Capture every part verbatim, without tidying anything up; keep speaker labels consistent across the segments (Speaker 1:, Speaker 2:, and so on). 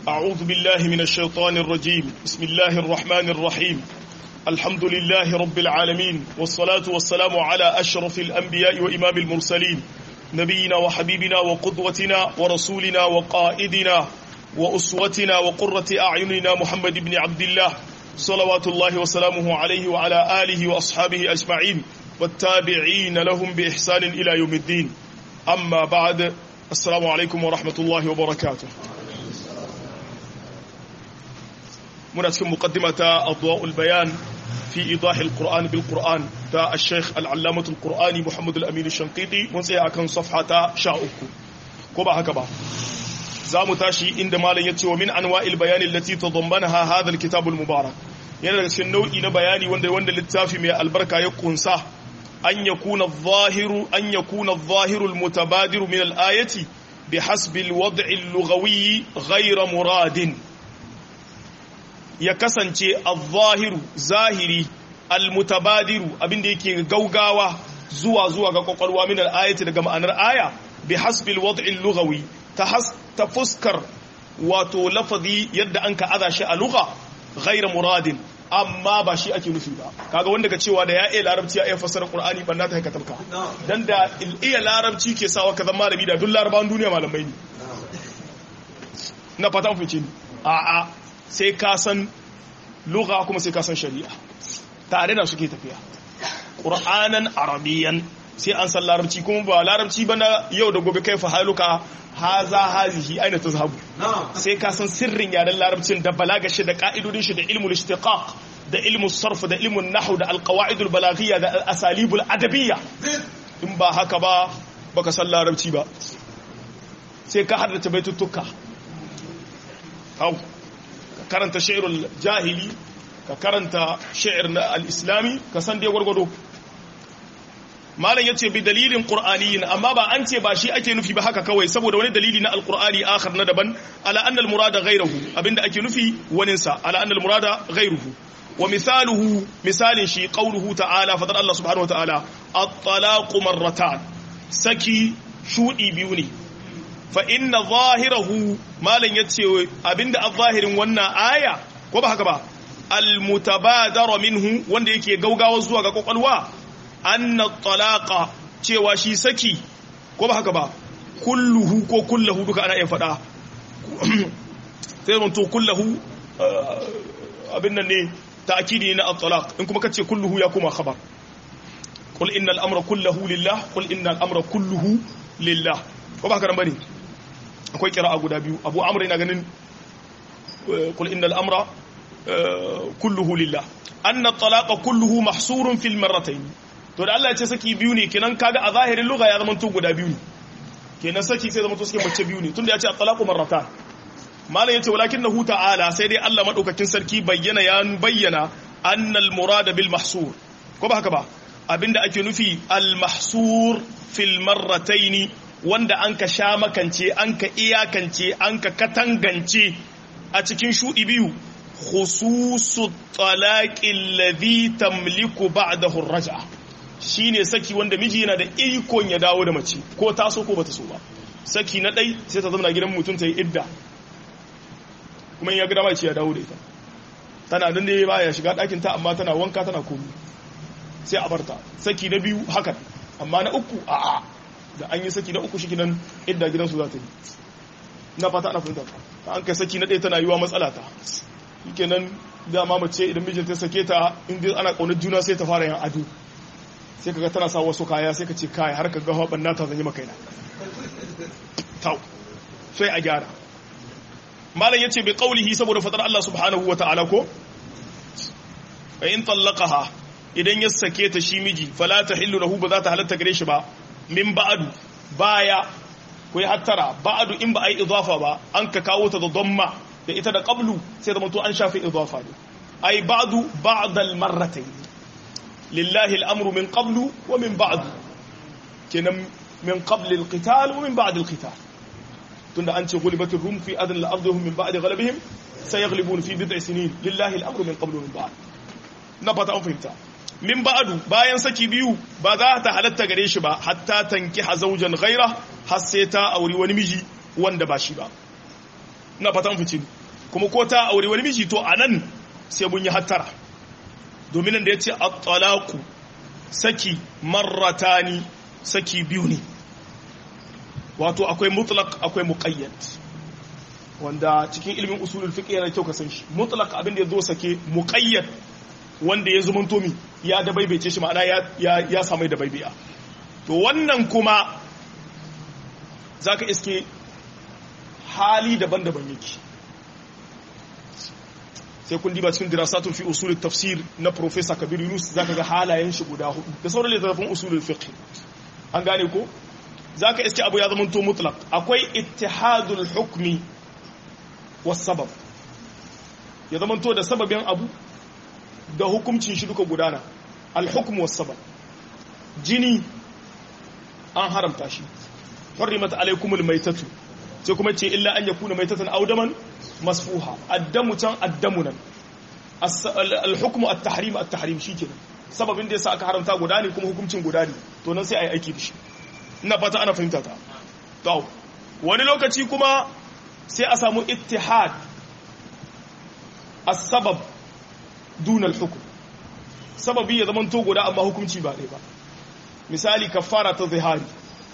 Speaker 1: أعوذ بالله من الشيطان الرجيم بسم الله الرحمن الرحيم الحمد لله رب العالمين والصلاة والسلام على أشرف الأنبياء وإمام المرسلين نبينا وحبيبنا وقدوتنا ورسولنا وقائدنا وأسوتنا وقرة أعيننا محمد بن عبد الله صلوات الله وسلامه عليه وعلى آله وأصحابه أجمعين والتابعين لهم بإحسان إلى يوم الدين أما بعد السلام عليكم ورحمة الله وبركاته muna cikin muqaddima ta adwa'ul bayan fi idah al-Qur'an bil Qur'an ta al-Sheikh al-Allamah al-Qur'ani Muhammad al-Amin al-Shanqiti mun tsaya akan safha ta sha uku ko ba haka ba zamu tashi inda malam yace wa min anwa'il bayan allati tadammanaha hadha al-kitab al-mubarak yana daga cikin nau'i na bayani wanda wanda littafi mai albarka ya kunsa an yakuna adh-dhahiru an yakuna adh-dhahiru al-mutabadiru min al-ayati bihasbi al-wad'i al-lughawi ghayra muradin ya kasance al-zahiru zahiri al-mutabadiru abinda yake gaugawa zuwa zuwa ga kwakwalwa min al-ayati daga ma'anar aya bi hasbil wad'i al-lughawi ta has ta fuskar wato lafazi yadda an ka aza shi a lugha ghayra muradin amma ba shi ake nufi ba kaga wanda ka cewa da ya iya larabci ya iya fassara qur'ani banna ta haikata ka dan da iya larabci ke sawa ka zama malami da duk larabawan duniya malamai ne na fata fice ni a'a sai ka san lugha kuma sai ka san shari'a tare da suke tafiya qur'anan arabiyan sai an san larabci kuma ba larabci ba na yau da gobe kai fa haluka haza hazihi aina tazhabu sai ka san sirrin yaren larabcin da balagashi da ka'idodin shi da ilmul ishtiqaq da ilmul sarf da ilmul nahw da alqawaidul balaghiyya da asalibul adabiyya in ba haka ba baka san larabci ba sai ka haddace baituttuka hau karanta shi'irul jahili ka karanta shi'ir na al-islami ka san dai gwargwado malam yace bi dalilin qur'aniyin amma ba an ce ba shi ake nufi ba haka kawai saboda wani dalili na al-qur'ani akhar na daban ala anna al-murada ghayruhu abinda ake nufi wanin sa ala anna al-murada ghayruhu wa misaluhu misalin shi qawluhu ta'ala fadar Allah subhanahu wa ta'ala at-talaqu marratan saki shudi biyu ne fa inna zahirahu malan yace abinda az-zahirin wannan aya ko ba haka ba al-mutabadara minhu wanda yake gaugawa zuwa ga kokalwa anna talaqa cewa shi saki ko ba haka ba kulluhu ko kulluhu duka ana iya fada sai mun to kulluhu abin nan ne ta'kidi na at-talaq in kuma kace kulluhu ya kuma khabar qul innal amra kulluhu lillah qul innal amra kulluhu lillah ko ba haka nan bane akwai kira'a guda biyu abu amr yana ganin qul innal amra kulluhu lillah anna at-talaqa kulluhu mahsurun fil marratayn to da Allah ya ce saki biyu ne kenan kaga a zahirin lugha ya zama to guda biyu ne kenan saki sai zama to suke mace biyu ne tunda ya ce at-talaqu marratan malam yace walakinahu ta'ala sai dai Allah madaukakin sarki bayyana ya bayyana anna al-murad bil mahsur ko ba haka ba abinda ake nufi al-mahsur fil marratayn wanda an ka sha makance an ka iyakance an ka katangance a cikin shudi biyu khususu talaqil ladhi tamliku ba'dahu ar-raj'a shine saki wanda miji yana da ikon ya dawo da mace ko ta so ko bata so ba saki na dai sai ta zama gidan mutum ta yi idda kuma in ya ga dama ce ya dawo da ita tana nan ne baya shiga ɗakin ta amma tana wanka tana komi sai a barta saki na biyu haka amma na uku a'a da an yi saki na uku shi gidan idda gidansu za ta yi na fata ana fahimta ta an kai saki na ɗaya tana yiwa matsala ta yake nan dama mace idan mijinta sake ta inda ana ƙaunar juna sai ta fara yin ado sai kaga tana sa wasu kaya sai ka ce kaya har ka ga haɓar nata zan yi maka yana tau sai a gyara malam ya ce bai ƙaulihi saboda faɗar Allah subhanahu wa ta'ala ko a in tallaka idan ya sake ta shi miji fala ta hillu lahu ba za ta halatta gare shi ba min ba'adu baya ko ya hattara ba'adu in ba a yi idafa ba an ka kawo ta da domma da ita da qablu sai zama to an shafi idafa ne ai ba'du ba'dal marratayn lillahi al-amru min qablu wa min ba'du kenan min qabli al-qital wa min ba'd al-qital tunda an ce gulibatul rum fi adn al-ardi hum min ba'di ghalabihim sayaghlibun fi bid'i sinin lillahi al-amru min qablu wa min ba'd na fata an fahimta min ba'du bayan saki biyu ba za ta halatta gare shi ba hatta tankiha zawjan ghaira har sai ta auri wani miji wanda ba shi ba ina fata mun fice kuma ko ta aure wani miji to anan sai mun yi hattara domin nan da yace at-talaqu saki marratani saki biyu ne wato akwai mutlaq akwai muqayyad wanda cikin ilimin usulul fiqh yana kyau ka san shi mutlaq abin da yazo sake muqayyad wanda ya zumunto mi ya dabaibaice shi ma'ana ya ya, ya samu dabaibiya to wannan kuma zaka iske hali daban-daban yake sai kun diba cikin dirasatun fi usul tafsir na professor Kabir Yunus zaka ga halayen shi guda hudu da sauran littafin usulul fiqh an gane ko zaka iske abu ya zama to mutlaq akwai ittihadul hukmi was sabab ya zama to da sababin abu da hukuncin shi duka gudana al hukm was sabab jini an haramta shi hurrimat alaykumul maytatu sai kuma ce illa an yakuna maytatan aw daman masfuha addamu can addamu nan al-hukmu at-tahrim at-tahrim shikenan sababin da yasa aka haramta guda ne kuma hukuncin guda ne to nan sai ayi aiki da shi ina fata ana fahimta ta to wani lokaci kuma sai a samu ittihad as-sabab duna al-hukm sababi ya zaman to guda amma hukunci ba dai ba misali kafara ta zihari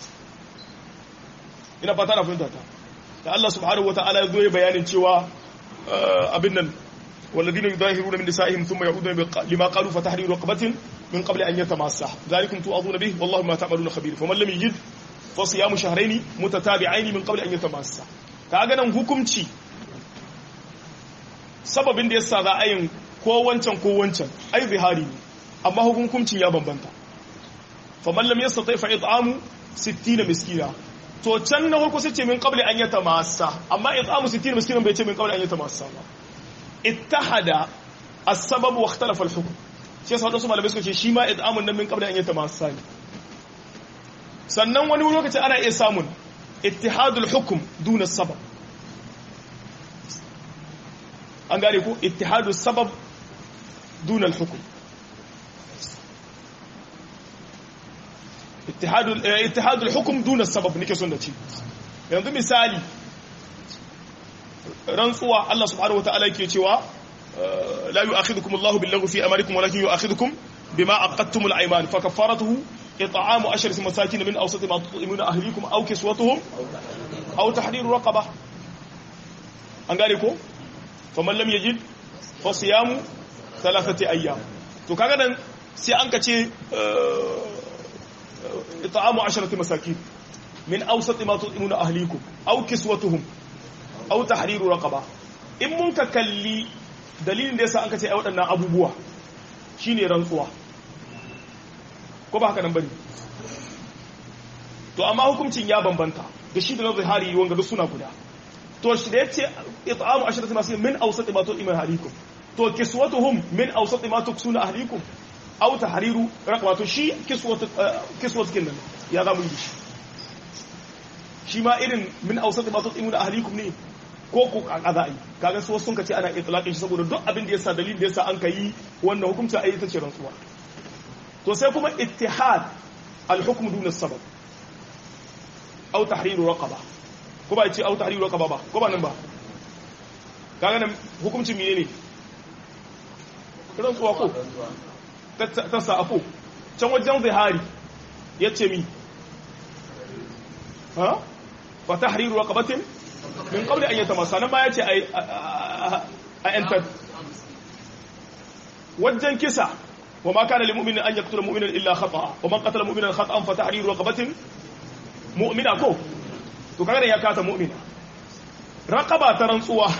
Speaker 1: ina fata ana fahimta ta da Allah subhanahu wata'ala ya zo ya bayanin cewa abin nan walladina yudahiruna min nisa'ihim thumma ya'uduna lima qalu fa tahriru raqabatin min qabli an yatamassa dhalikum tu'aduna bihi wallahu ma ta'maluna khabir faman lam yajid fa siyamu shahrayn mutatabi'ain min qabli an yatamassa kaga nan hukunci sababin da yasa za a yin ko wancan ko wancan ai zihari ne amma hukuncin ya bambanta faman lam yastati fa it'amu sittina miskina to can na farko sai ce min qabli an yatamassa amma it'amu sittina miskinan bai ce min qabli an yatamassa ba ittahada as-sabab wa ikhtalafa al-hukm shi yasa wadansu malamai suka ce shi ma it'amun nan min qabli an yatamassa ne sannan wani lokaci ana iya samun ittihadul hukm duna as-sabab an gane ko ittihadus sabab duna al-hukm ittihadul ittihadul hukm duna as-sabab nake son da ci yanzu misali rantsuwa Allah subhanahu wataala yake cewa la yu'akhidukum Allahu bil-laghwi fi amalikum walakin yu'akhidukum bima aqadtumul ayman fa kaffaratuhu it'amu ashrati masakin min awsati ma tut'imuna ahlikum aw kiswatuhum aw tahriru raqabah an gane ko faman lam yajid fa siyamu thalathati ayyam to kaga nan sai an kace it'amu ashrati masakin min awsati ma tut'imuna ahlikum aw kiswatuhum aw tahriru raqaba in mun ka kalli dalilin da yasa an kace ai waɗannan abubuwa shine rantsuwa ko ba haka nan bane to amma hukuncin ya bambanta da shi da na zahari wanga duk suna guda to shi da yace it'amu ashrati masakin min awsati ma tut'imuna ahlikum to kiswatuhum min awsati ma tuksuna ahlikum aw tahriru raqaba to shi kiswatu kiswatu kinnan ya ga mu yi shi shi ma irin min awsati ma tut'imuna ahlikum ne ko ku qada'i kaga su sun kace ana itlaqin shi saboda duk abin da yasa dalilin da yasa an kai wannan hukunci ayi ta ce rantsuwa to sai kuma ittihad al-hukm dun as-sabab aw tahriru raqaba ko ba ce aw tahriru raqaba ba ko ba nan ba kaga nan hukuncin menene rantsuwa ko ta sa ako can wajen zihari yace mi ha wa tahriru raqabatin min qabli an yatamassa nan ba yace ai a enter wajen kisa wa ma kana lil mu'minin an yaqtula mu'minan illa khata'a wa man qatala mu'minan khata'an fa tahriru raqabatin mu'mina ko to kaga ya kata mu'mina raqaba ta rantsuwa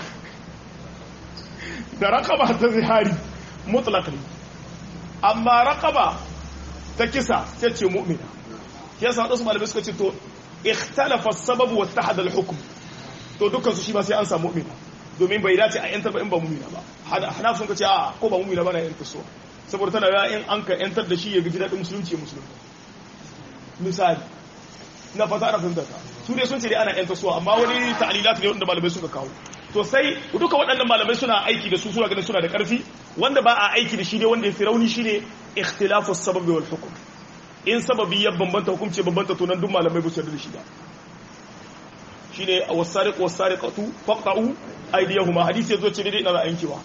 Speaker 1: da raqaba ta zihari mutlaqan amma raqaba ta kisa sai ce mu'mina yasa wasu malamai suka ce to ikhtalafa as-sabab wa ittahada al-hukm to dukkan su shi ba sai an samu mu'mina domin bai dace a yantar ba in ba mu'mina ba hana sun kace a ko ba mu'mina ba na yantar so saboda tana ya in an ka yantar da shi ya ga dadin musulunci ya musulunci misali na fata ana fahimta ta su ne sun ce dai ana yantar so amma wani ta'lilat ne wanda malamai suka kawo to sai duka waɗannan malamai suna aiki da su suna ganin suna da ƙarfi wanda ba a aiki da shi ne wanda ya fi rauni shine ikhtilafu as-sabab wal hukm in sababi ya bambanta hukunci bambanta to nan duk malamai ba su yarda da shi ba shine was-sariqu was-sariqatu faqta'u aydiyahuma hadisi yazo ce dai ina da yankewa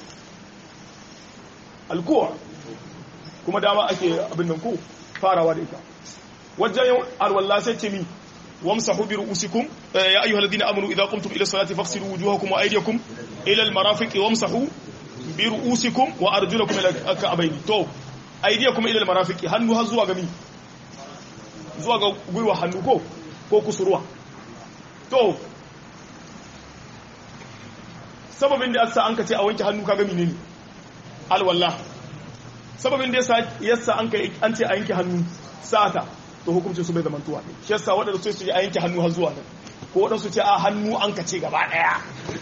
Speaker 1: alkuwa kuma dama ake abin nan ko farawa da ita wajen alwala sai ce mi wamsahu bi ru'usikum ya ayyuhalladhina amanu idza qumtum ila salati faghsilu wujuhakum wa aydiyakum ila al-marafiqi wamsahu bi ru'usikum wa arjulakum ila al-ka'bayn to aydiyakum ila al-marafiqi hannu har zuwa ga mi zuwa ga gwiwa hannu ko ko kusurwa to sababin da yasa an kace a wanke hannu kaga menene alwala sababin da yasa yasa an kai an ce a yanke hannu sata to hukuncin su bai zaman tuwa ne shi yasa wadanda sai su yi a yanke hannu har zuwa nan ko wadansu ce a hannu an kace gaba daya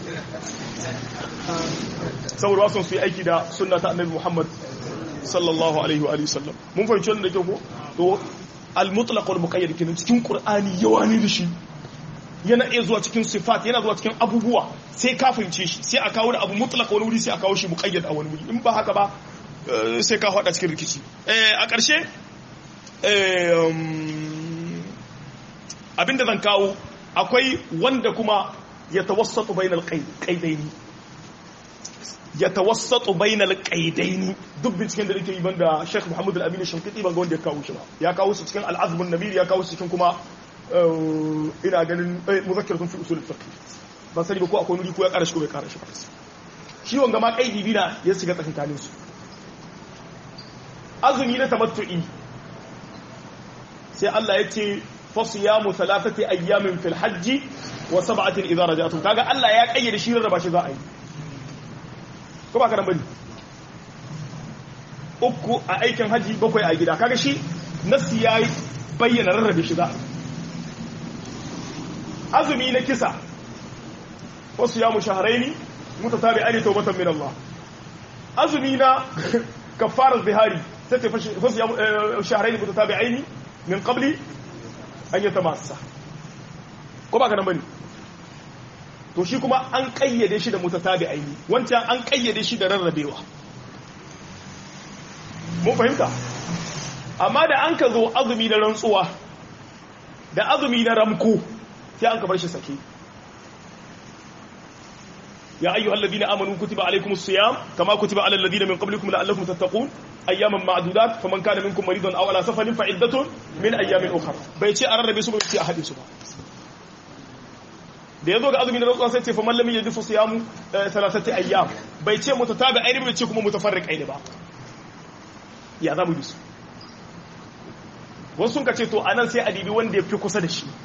Speaker 1: saboda wasu su yi aiki da sunna ta annabi Muhammad sallallahu alaihi wa alihi sallam mun fahimci wannan da kyau ko to al-mutlaq wal muqayyad kin cikin qur'ani yawa ne da shi yana iya zuwa cikin sifat yana zuwa cikin abubuwa sai ka fahimce shi sai a kawo da abu mutlaq wani wuri sai a kawo shi muqayyad a wani wuri in ba haka ba sai ka hada cikin rikici eh a ƙarshe eh abinda zan kawo akwai wanda kuma ya tawassatu bainal qaidaini ya tawassatu bainal qaidaini duk binciken da nake yi banda Sheikh Muhammad Al-Amin Al-Shanqiti ban ga wanda ya kawo shi ba ya kawo shi cikin Al-Azm An-Nabili ya kawo shi cikin kuma ina ganin muzakkiratun fi usul al-fiqh ban sani ba ko akwai nuri ko ya kara shi ko bai kara shi ba shi wanga ma kaidi bina ya shiga tsakankanin su azumi na tamattu'i sai Allah ya ce fasiyamu thalathati ayyamin fil hajji wa sab'atin idza raja'tum kaga Allah ya kayyade shi rarraba shi za a yi ko ba karan bane uku a aikin haji bakwai a gida kaga shi nasi yayi bayyana rarrabe shi za azumi na kisa wasu ya mushaharaini mutatabi'ani tawbatan min Allah azumi na kafarar bihari sai ta fashi wasu ya mushaharaini mutatabi'aini min qabli an yatamassa ko ba kana bane to shi kuma an kayyade shi da mutatabi'aini wancan an kayyade shi da rarrabewa mun fahimta amma da an ka zo azumi na rantsuwa da azumi na ramko sai an ka bar shi sake ya ayyuhal ladina amanu kutiba alaykumus siyam kama kutiba alal ladina min qablikum la'allakum tattaqun ayyaman ma'dudat faman kana minkum maridan aw ala safarin fa iddatun min ayyamin ukhra bai ce a rarrabe su ba ce a hade su ba da yazo ga azumi na rantsuwa sai ce faman lam yajid siyamu thalathati ayyam bai ce mutatabi'ain bai ce kuma mutafarriqain ba ya zamu bi su wasu sun ka ce to anan sai adibi wanda ya fi kusa da shi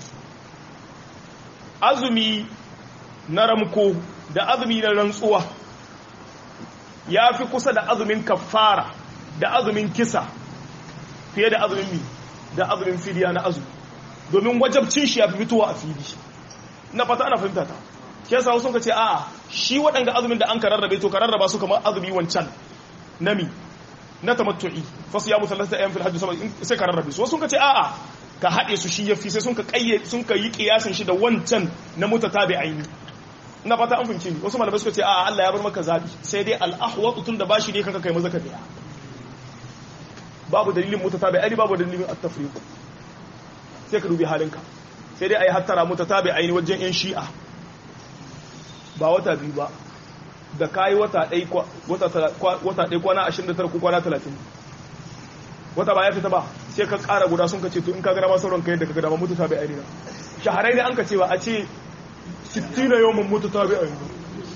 Speaker 1: azumi na ramko da azumi na rantsuwa ya fi kusa da azumin kafara da azumin kisa fiye da azumin mi da azumin fidiya na azumi domin wajabcin shi ya fi fitowa a fili na fata ana fahimta ta shi yasa wasu ka ce a'a shi waɗanda azumin da an ka rarrabe to ka rarraba su kamar azumi wancan nami na tamattu'i fa siyamu thalathati ayyam fil hajj sai ka rarrabe su wasu ka ce a'a ka haɗe su shi yafi sai sun ka kayye sun ka yi kiyasin shi da wancan na mutatabi'aini ina fata an fahimci ni wasu malamai suka ce a'a Allah ya bar maka zabi sai dai al-ahwat tun da bashi ne kanka kai maza ka biya babu dalilin mutatabi'aini babu dalilin at-tafriq sai ka dubi halinka sai dai ayi hattara mutatabi'aini wajen yan shi'a ba wata biyu ba da kayi wata ɗai wata ɗai kwana ashirin da tara ko kwana talatin wata ba ya fita ba sai ka ƙara guda sun ka ce to in ka gana ma sauran ka yadda ka gada ma mutu tabi a irina shaharai ne an ka ce ba a ce sittina yau mun mutu tabi a irina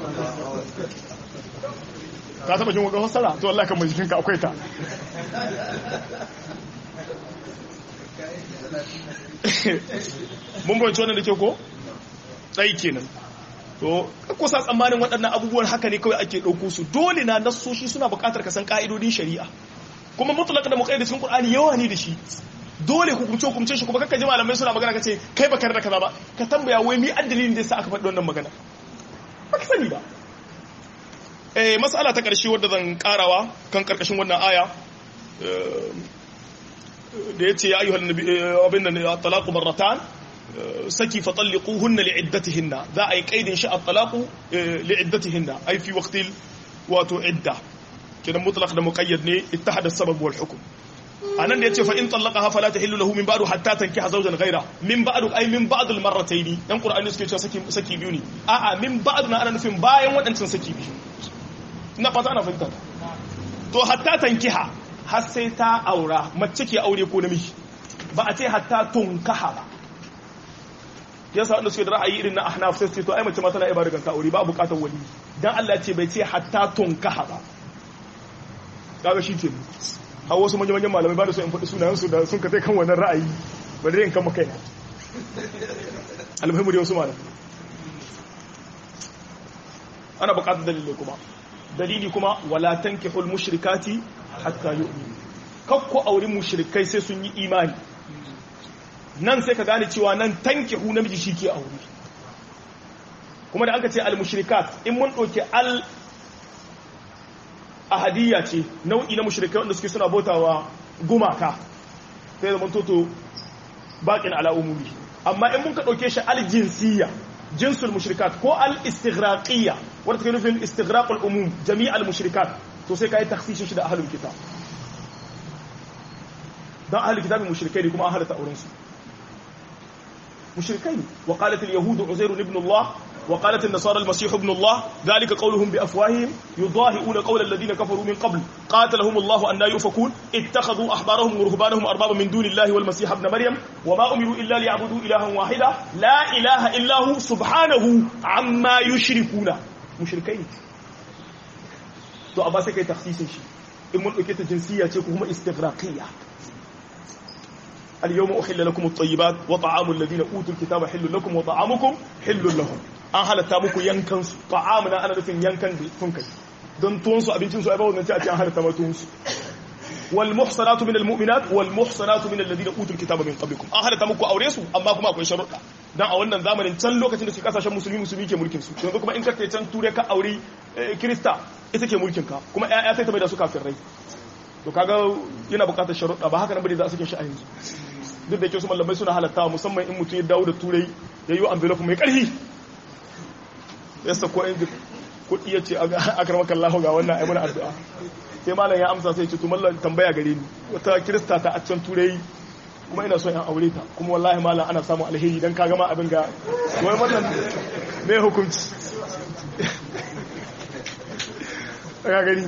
Speaker 1: ka taɓa jin wakon hasara to Allah kan mai jikinka akwai ta mun bai wannan da ke ko ɗai kenan to kusa tsammanin waɗannan abubuwan haka ne kawai ake ɗauko su dole na nassoshi suna buƙatar ka san ƙa'idodin shari'a kuma mutlaq da muqayyad cikin Qur'ani yawa ne da shi dole hukunce hukunce shi kuma kakka ji malamai suna magana kace kai baka da kaza ba ka tambaya wai mi addalin da yasa aka faɗi wannan magana baka sani ba eh mas'ala ta ƙarshe wadda zan karawa kan karkashin wannan aya da yace ya ayyuhan nabi abinna at-talaqu marratan saki fatalliquhunna li'iddatihinna za a yi kaidin shi at-talaqu li'iddatihinna ai fi waqtil wato idda kidan mutlaq da muqayyad ne ittahada as-sabab wal hukm anan da yace fa in talaqaha fala tahillu lahu min ba'du hatta tankiha zawjan ghayra min ba'du ay min ba'd al marratayn dan qur'ani suke cewa saki saki biyu ne a'a min ba'd na ana nufin bayan wadancan saki biyu ina fata ana fahimta to hatta tankiha har sai ta aura mace ke aure ko namiji ba a ce hatta tunkaha ba yasa wanda suke da ra'ayi irin na ahnaf sai to ai mace ma tana ibada kan ta aure ba bukatar wali dan Allah ce bai ce hatta tunkaha ba kaga shi ke har wasu manyan manyan malamai ba da su in faɗi sunayen su da sun ka kan wannan ra'ayi ba da yin kan makai na almuhimmu da wasu malamai ana bukatar dalilai kuma dalili kuma wala tankihul mushrikati hatta yu'minu kakku auri mushrikai sai sun yi imani nan sai ka gane cewa nan tankihu namiji shike aure kuma da aka ce al mushrikat in mun doke al ahadiyya ce nau'i na mushrikai wanda suke suna bautawa gumaka sai zaman toto bakin ala umuri amma in mun ka dauke shi al jinsiyya jinsul mushrikat ko al istighraqiyya wanda take nufin istighraqul umum jami' al mushrikat to sai kai takhsisin shi da ahlul kitab dan ahlul kitab mushrikai kuma ahlata auren su mushrikai wa qalat al yahud uzair ibn allah wa qalat an nasara al masih ibn allah dhalika qawluhum bi afwahihim yudahi'una qawla alladhina kafaru min qabl qatalahum allah an la yufakun ittakhadhu ahbarahum wa ruhbanahum arbaba min duni allah wal masih ibn maryam wama umiru illa liya'budu ilahan wahida la ilaha illa hu subhanahu amma yushrikuna mushrikai to abba sai kai takhsisin shi in mun dauke ta jinsiyya ce ko kuma istighraqiyya اليوم أحل لكم الطيبات وطعام الذين أوتوا الكتاب حل لكم وطعامكم حل لهم an halatta muku yankan su ta'amuna ana nufin yankan da sun kai don tuwon su abincin su ai ba wannan ce a ce an halatta ma tuwon su wal muhsanatu minal mu'minat wal muhsanatu minal ladina utul kitaba min qablikum an halatta muku aure su amma kuma akwai sharuɗa dan a wannan zamanin can lokacin da su kasashen musulmi musulmi ke mulkin su yanzu kuma in ka kai can ture ka aure krista ita ke mulkin ka kuma ƴaƴa sai ta bai da su kafirai to kaga yana buƙatar sharuɗa ba haka nan bane za a sake shi a yanzu duk da yake su mallamai suna halatta musamman in mutum ya dawo da turai ya yi envelope mai ƙarfi ya sako in kuɗi ya ce a karmakan lahu ga wannan ai muna addu'a sai malam ya amsa sai ce to mallam tambaya gare ni wata kirista ta a can turai kuma ina so in aure ta kuma wallahi malam ana samun alheri dan ka gama abin ga wai wannan me hukunci ga gani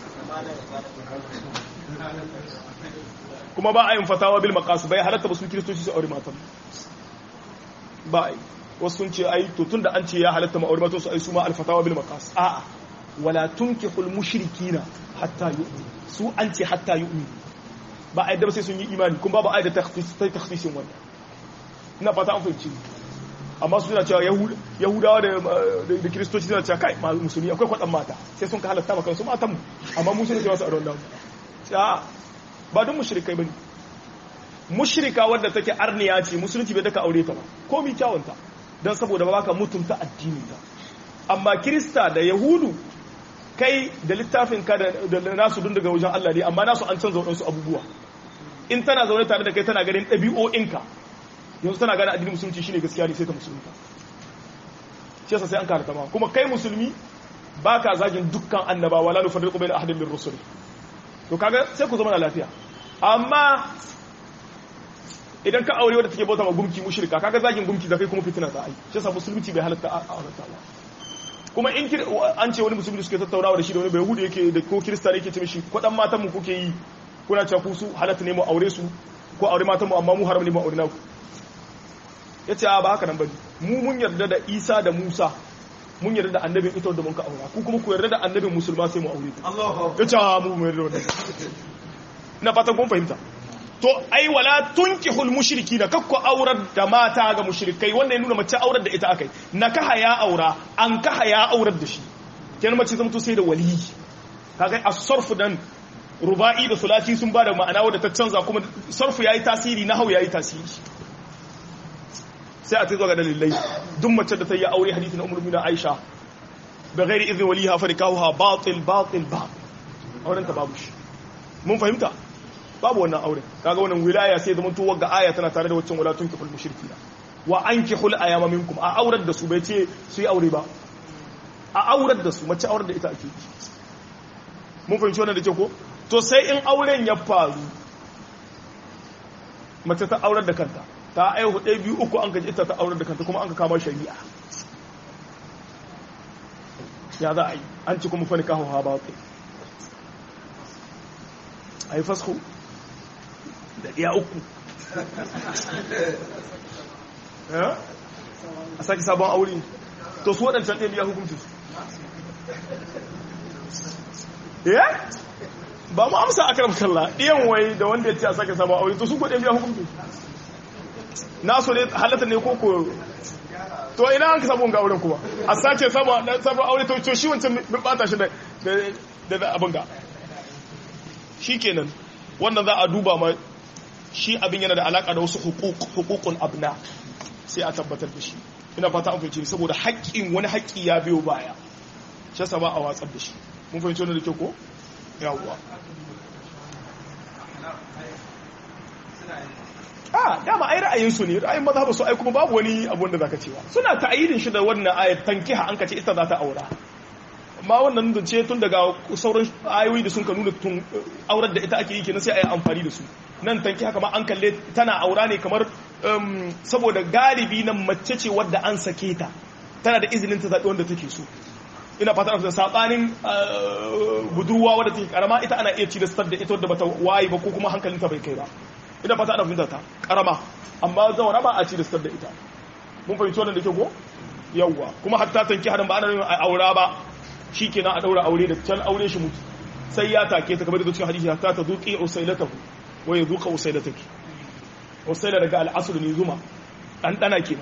Speaker 1: kuma ba a yin fatawa bil maqas bai halatta ba su kiristoci su aure matan ba ai wasu sun ce ai to tunda an ce ya halatta ma aure matan su ai su ma al fatawa bil maqas a'a wala tunkihul mushrikina hatta yu'minu su an ce hatta yu'minu ba ai da sai sun yi imani kuma ba ai da takhsisin wannan ina fata an fahimci amma su suna cewa yahudawa da kiristoci suna cewa kai musulmi akwai kwadan mata sai sun ka halatta maka su matan amma mu sun ce wasu aure wannan a'a ba don mushrikai bane mushrika wadda take arniya ce musulunci bai daka aure ta ba komai kyawunta dan saboda ba ka mutunta addinin ta amma kirista da yahudu kai da littafin ka da nasu dun daga wajen Allah ne amma nasu an canza wadansu abubuwa in tana zaune tare da kai tana ganin ɗabi'o'inka yanzu tana gane addinin musulunci shine gaskiya ne sai ta musulunta shi yasa sai an karanta ma kuma kai musulmi baka zagin dukkan annabawa la nufarriqu bayna ahadin min rusuli to kaga sai ku zama na lafiya amma idan ka aure wadda take bauta ma gumki mushrika kaga zagin gumki da kai kuma fitina ta ai shi yasa musulunci bai halatta a aurata ba kuma in an ce wani musulmi suke tattaunawa da shi da wani bayahudi yake da ko kirista yake ce mishi ko dan matan mu kuke yi kuna cewa ku su halatta ne mu aure su ko aure matan mu amma mu haram ne mu aure naku yace a ba haka nan bane mu mun yarda da Isa da Musa mun yarda da annabin ita da mun ka aura ku kuma ku yarda da annabin musulma sai mu aure ta Allahu yace a mu mu yarda wannan ina fatan kun fahimta to ai wala tunkihul mushrikina kakku aurar da mata ga mushrikai wannan ya nuna mace aurar da ita akai nakaha ya aura an kaha ya aurar da shi kenan mace zamto sai da wali kaga as-sarf dan ruba'i da sulati sun bada ma'ana wadda ta canza kuma sarfu yayi tasiri nahwu yayi tasiri sai a tazo ga dalilai duk mace da ta yi aure hadisi na ummul mu'minin Aisha da ghairi idhi waliha farikahuha batil batil ba auren ta babu shi mun fahimta babu wannan aure kaga wannan wilaya sai zaman to ga aya tana tare da waccan wala tunkihul mushrikina wa ankihul ayama minkum a aurar da su bai ce su yi aure ba a aurar da su mace aurar da ita ake mun fahimci wannan da ke ko to sai in auren ya faru mace ta aurar da kanta ta aihu ɗaya biyu uku an gaji ita ta aurar da kanta kuma an ka kama shari'a ya za a yi an ci kuma fani kawo ha ba a yi fasku da ɗaya uku a sake sabon aure to su waɗancan ɗaya biya hukunci su ya ba mu amsa a karam kalla ɗiyan wai da wanda ya ce a sake sabon aure to su ko ɗaya biya hukunci na so ne halatta ne koko to ina an ka sabon ga auren kuma a sake sabon aure to shi wancan bin bata shi da abin ga shi kenan wannan za a duba ma shi abin yana da alaka da wasu hukukun abna sai a tabbatar da shi ina fata an fahimci saboda haƙƙin wani haƙƙi ya biyo baya shi yasa ba a watsar da shi mun fahimci wannan da kyau ko yawwa a dama ai ra'ayin su ne ra'ayin mazhabu su ai kuma babu wani abu da zaka cewa suna ta'ayidin shi da wannan ayat tankiha an kace ita za ta aura amma wannan da ce tun daga sauran ayoyi da sun ka nuna tun aurar da ita ake yi kenan sai a yi amfani da su nan tanki haka ma an kalle tana aura ne kamar saboda galibi nan mace ce wadda an sake ta tana da izinin ta zaɓi wanda take so ina fata a saɓanin budurwa wadda take karama ita ana iya cidastar da ita wadda bata waye ba ko kuma hankalinta bai kai ba ina fata ana fahimta ta karama amma zaura ba a cidastar da ita mun fahimci wannan da ke ko yawwa kuma hatta tanki hadan ba ana yin aura ba shi kenan a daura aure da can aure shi mutu sai ya take ta kamar da cikin hadisi hatta ta zuqi usailatahu wa yadhuqa usailataki usaila daga al'asr ne zuma dan dana kenan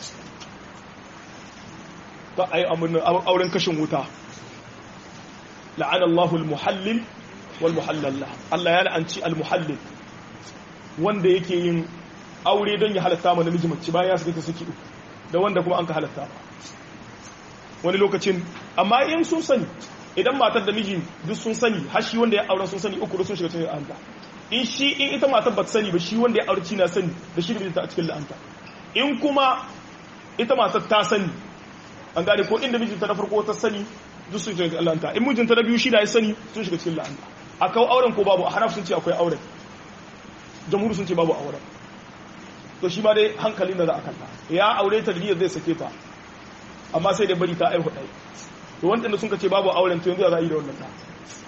Speaker 1: ta ai amun auren kashin wuta la'ana Allahu al-muhallil wal muhallal Allah ya la'anci al-muhallil wanda yake yin aure don ya halatta mana miji mace bayan ya saki ta saki da wanda kuma an ka halatta wani lokacin amma in sun sani idan matar da miji duk sun sani har shi wanda ya auren sun sani uku sun shiga cikin la'anta in shi in ita matar ba ta sani ba shi wanda ya aurci na sani da shi da a cikin la'anta in kuma ita matar ta sani an gane ko inda mijinta na farko ta sani duk sun shiga cikin la'anta in mijinta na biyu shi da ya sani sun shiga cikin la'anta a kawo auren ko babu a hanaf sun ce akwai auren jamhuri sun ce babu auren to shi ma dai hankalin da za a kalla ya aure ta da zai sake ta amma sai da bari ta aihu ɗaya to wanda sun ka ce babu auren to yanzu ya za a yi da wannan ta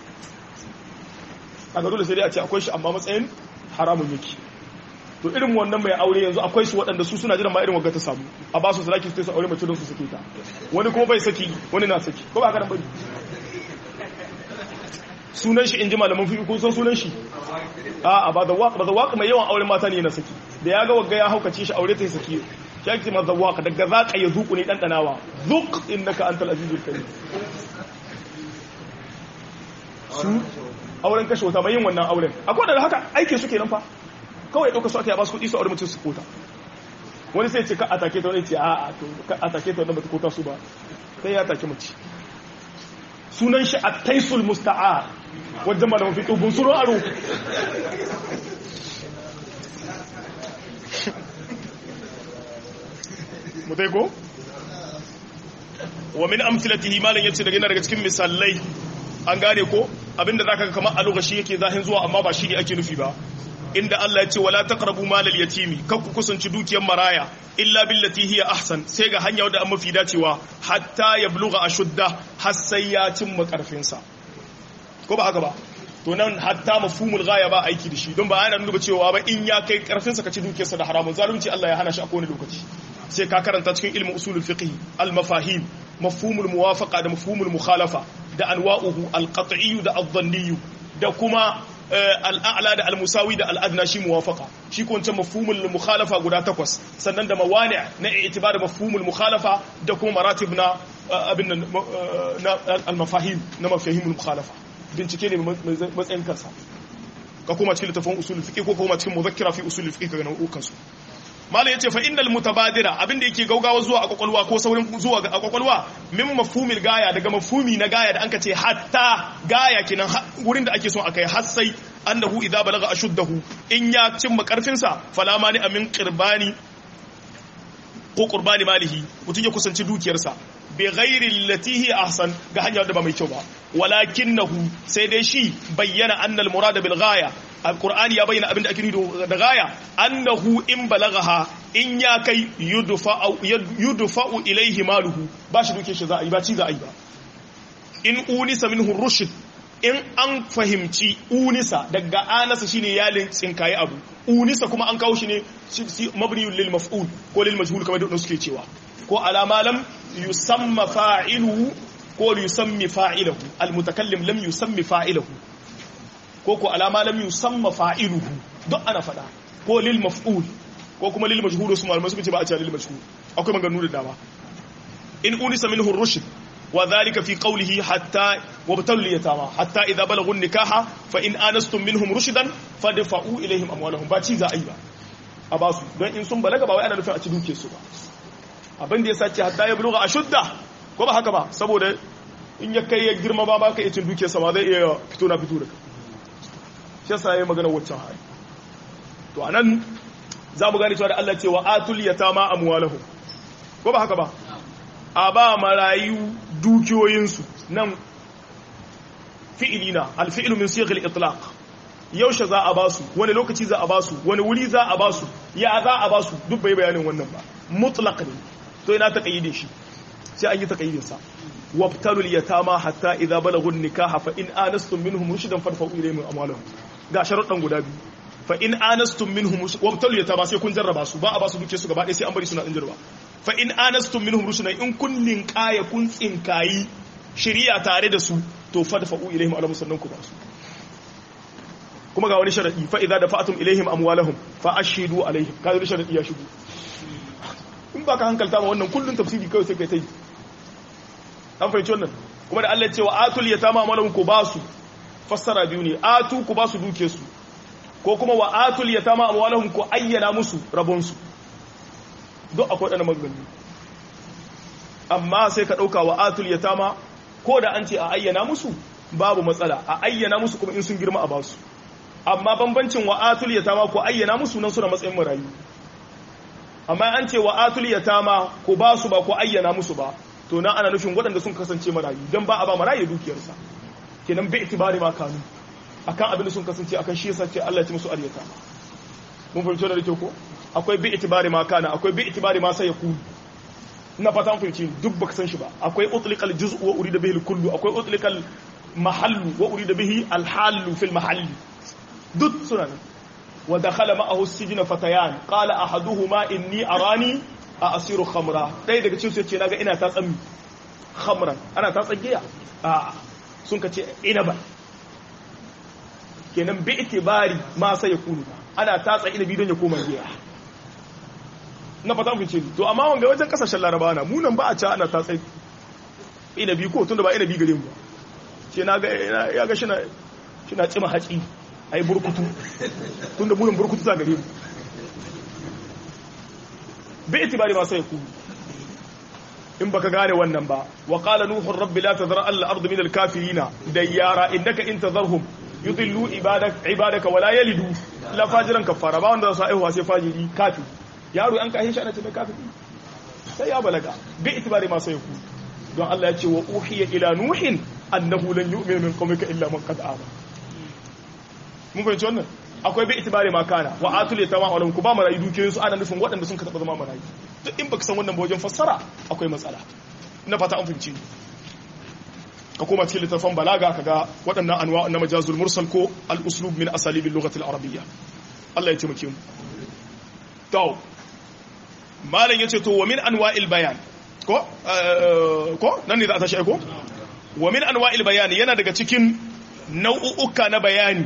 Speaker 1: a ga dole sai dai a ce akwai shi amma matsayin haramun yake to irin wannan mai aure yanzu akwai su waɗanda su suna jiran ma irin wagga ta samu a ba su salaki su su aure mace don su sake ta wani kuma bai saki wani na saki ko ba ka dan bari sunan shi in ji malaman fiƙi kun san sunan shi a ba da waƙa ba da waƙa mai yawan auren mata ne na saki da ya ga wagga ya haukace shi aure ta yi saki ya ce ma zawaka daga zaƙa ya zuƙu ne ɗanɗanawa zuƙ innaka antal azizul karim su auren kashe wata mai yin wannan auren akwai da haka aikin su kenan fa kawai ɗauka su aka yaba su kuɗi su aure mutum su kota wani sai ce ka atake ta wani ce a to ka atake ta wani bata kota su ba sai ya atake mace sunan shi a taisul musta'ar wajen malaman fi ɗugun sunan aro mutai ko? wa min amsilatihi malan yace daga yana daga cikin misalai an gane ko abinda zaka ga kamar a lokaci yake zahin zuwa amma ba shi ne ake nufi ba inda Allah ya ce wala taqrabu malal yatimi kar ku kusanci dukiyar maraya illa billati hiya ahsan sai ga hanya wadda an mafi dacewa hatta yablugha ashudda har sai ya cimma karfin sa ko ba haka ba to nan hatta mafhumul ghaya ba aiki da shi don ba ana nuna cewa ba in ya kai karfin sa ka ci dukiyar sa da haramun zalunci Allah ya hana shi a kowane lokaci sai ka karanta cikin ilmin usulul fiqh al mafahim mafhumul muwafaqa da mafhumul mukhalafa da anwa'uhu al qat'i da al dhanni da kuma al'a'la da al-musawi da al'adna shi muwafaqa shi ko wancan mafhumul mukhalafa guda takwas sannan da mawani' na i'tibar mafhumul mukhalafa da kuma maratib na abin na al-mafahim na mafahimul mukhalafa bincike ne matsayin kansa ka kuma cikin littafin usul fiqh ko kuma cikin muzakkira fi usul fiqh ga nau'ukan su malai yace fa innal mutabadira abinda yake gaugawa zuwa a kwakwalwa ko saurin zuwa ga kwakwalwa min mafhumil gaya daga mafhumi na gaya da anka ce hatta gaya kinan wurin da ake son akai har sai annahu idza balaga ashuddahu in ya cimma karfin sa fala mani amin qirbani ko qurbani malihi mutun ya kusanci dukiyar sa bi ghairi allati hi ahsan ga hanya da ba mai kyau ba walakinahu sai dai shi bayyana annal murada bil ghaya alqur'ani ya bayyana abin da ake nufi da gaya annahu in balagaha in ya kai yudfa'u yudfa'u ilayhi maluhu ba shi duke shi za a yi ba ci za a yi ba in unisa minhu rushd in an fahimci unisa daga anasa shine yalin tsinkaye abu unisa kuma an kawo shi ne mabniyul lil maf'ul ko lil majhul kamar da suke cewa ko alama lam yusamma fa'iluhu ko yusammi fa'iluhu al mutakallim lam yusammi fa'iluhu ko ko alama lam yusamma fa'iluhu duk ana fada ko lil maf'ul ko kuma lil majhul su malamai suka ce ba a ce lil majhul akwai maganganu da dama in unisa minhu rushd وذلك في قوله حتى وابتلوا اليتامى حتى إذا بلغوا النكاح فإن آنستم منهم رشدا فادفعوا إليهم أموالهم ba ci za a yi ba a ba su don in sun balaga ba wai ana nufin a ci duke su ba abin da ya sace hatta ya buluga ashudda ko ba haka ba saboda in ya kai ya girma ba ba ka iya cin duke sa ba zai iya fito na fito da ka shi yasa yayi magana waccan hali to anan za mu gane cewa da Allah ce wa atul yatama amwalahum ko ba haka ba a ba marayu dukiyoyinsu nan fi'ilina alfi'ilu min sighil itlaq yaushe za a basu wani lokaci za a basu wani wuri za a basu ya za a basu duk bai bayanin wannan ba mutlaq ne to ina ta kayyade shi sai an yi ta kayyadin sa wabtalul yatama hatta idza balagu an-nikaha fa in anastum minhum rushdan farfa'u ilayhim amwalahum ga sharuɗan guda biyu fa in anastum minhum wabtalul yatama sai kun jarraba su ba a basu duke su gaba ɗaya sai an bari suna din jarraba fa in anastum minhum rushdan in kun linkaya kun tsinkayi shari'a tare da su to fadfa'u ilaihim ala musannan ku ba su kuma ga wani sharadi fa idza dafa'tum ilaihim amwalahum fa ashhidu alaihim kaga sharadi ya shigo in baka hankalta ma wannan kullun tafsiri kawai sai kai tai an fahimci wannan kuma da Allah ya ce wa atul yatama amwalahum ku ba su fassara biyu ne atu ku ba su duke su ko kuma wa atul yatama amwalahum ku ayyana musu rabon su duk akwai ɗana maganganu amma sai ka ɗauka wa atul yatama ko da an ce a ayyana musu babu matsala a ayyana musu kuma in sun girma a basu amma bambancin wa atul yatama ko ayyana musu nan suna matsayin marayu amma an ce wa atul yatama ko ba su ba ko ayyana musu ba to na ana nufin waɗanda sun kasance marayu don ba a ba marayu dukiyarsa kenan bi itibari ma kanu akan abin da sun kasance akan shi yasa ce Allah ya ci musu al yatama mun fahimci da kyau ko akwai bi itibari ma kana akwai bi itibari ma sai yakun ina fata mun fahimci duk baka san shi ba akwai utliqal juz'u wa urida bihi al-kullu akwai utliqal mahallu wa urida bihi al-hallu fil mahalli duk sunan wa dakhala ma'ahu as-sijna fatayan qala ahaduhuma inni arani asiru khamra dai daga cikin su yace naga ina ta tsammi khamran ana ta tsagiya a sun kace inaba kenan bi itibari ma sai yakunu ana tatsa inabi don ya koma giya na fata mu ce to amma wanga wajen kasashen larabawa na munan ba a ci ana tatsa inabi ko tunda ba inabi gare mu ba ce na ga ya ga shina shina tsima haci ai burkutu tunda munan burkutu za gare mu bi itibari ma sai yakunu in baka gane wannan ba wa qala nuhu rabbi la tadhar al-ard min al-kafirina dayyara innaka in tadharhum yudillu ibadak ibadaka wala yalidu la fajiran kafara ba wanda za su aihuwa sai fajiri kafi yaro an kashe shi ana ce mai kafiri sai ya balaga bi itibari ma sai ku don Allah ya ce wa uhiya ila nuhin annahu lan yu'mina min qawmika illa man qad amana mun fahimci wannan akwai bi itibari ma kana wa atul yatama wa ku ba marayu dukiyoyin su ana nufin waɗanda sun ka taba zama marayu duk in baka san wannan ba wajen fassara akwai matsala ina fata an fahimci ka koma cikin littafin balaga kaga waɗannan anwa na majazul mursal ko al-uslub min asalibil lughati al-arabiyya Allah ya taimake mu to malan yace to wa min anwa'il bayan ko ko nan ne za ta shi ko wa min anwa'il bayan yana daga cikin nau'uka na bayani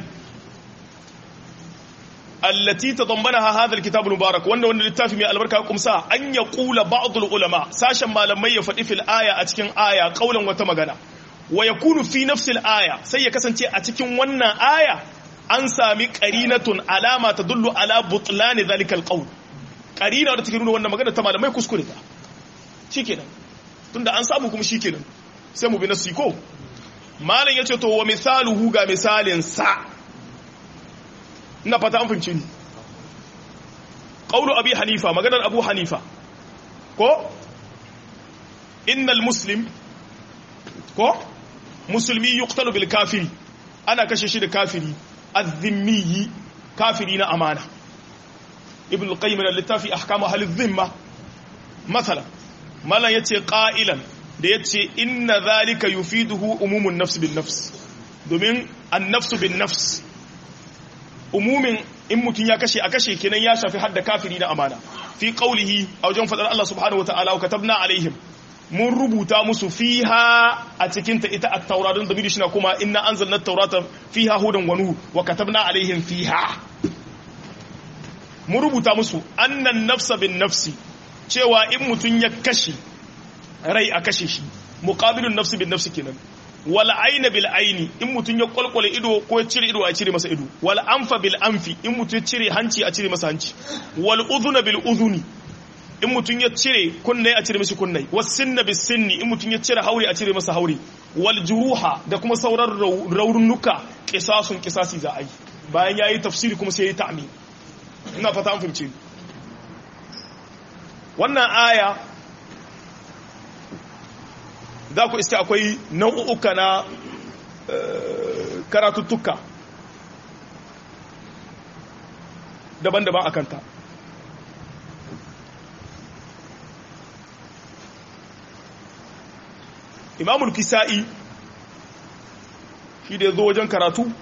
Speaker 1: allati tadammanaha hadha al-kitab al-mubarak wanda wannan littafi mai albarka kumsa an yaqula ba'd al-ulama sashen malamai ya faɗi fil aya a cikin aya kaulan wata magana wa yakunu fi nafsil aya sai ya kasance a cikin wannan aya an sami qarinatun alama tadullu ala butlan zalika alqawl qarina da take nuna wannan magana ta malamai kuskure ta shikenan tunda an samu kuma shikenan sai mu bi nasu ko malam yace to wa misaluhu ga misalin sa ina fata an fince ni qawlu abi hanifa maganar abu hanifa ko innal muslim ko musulmi yuqtalu bil kafiri ana kashe shi da kafiri az-zimmi kafiri na amana ibn al-qayyim al-littafi ahkam ahli az-zimma مثلا mala yace qailan da yace inna zalika yufiduhu umumun nafs bin nafs domin an-nafs bin nafs umumin in mutun ya kashe a kashe kenan ya shafi hadda kafiri na amana fi qawlihi a wajen fadar Allah subhanahu wataala katabna alaihim mun rubuta musu fiha a cikin ta ita at-taura don dabiri shina kuma inna anzalna at-taurata fiha hudan wa nur wa katabna alaihim fiha mun rubuta musu annan nafsa bin nafsi cewa in mutun ya kashe rai a kashe shi muqabilun nafsi bin nafsi kenan wal ayna bil ayni in mutun ya kwalkwale ido ko ya cire ido a cire masa ido wal anfa bil anfi in mutun ya cire hanci a cire masa hanci wal udhuna bil udhuni in mutun ya cire kunne a cire masa kunne was sinna bis sinni in mutun ya cire haure a cire masa haure wal juruha da kuma sauran raurunuka qisasun qisasi za a yi bayan yayi tafsiri kuma sai yayi ta'mi ina fata an fahimce wannan aya za ku iske akwai nau'uka na karatuttuka daban-daban a kanta imamul kisa'i shi da ya zo wajen karatu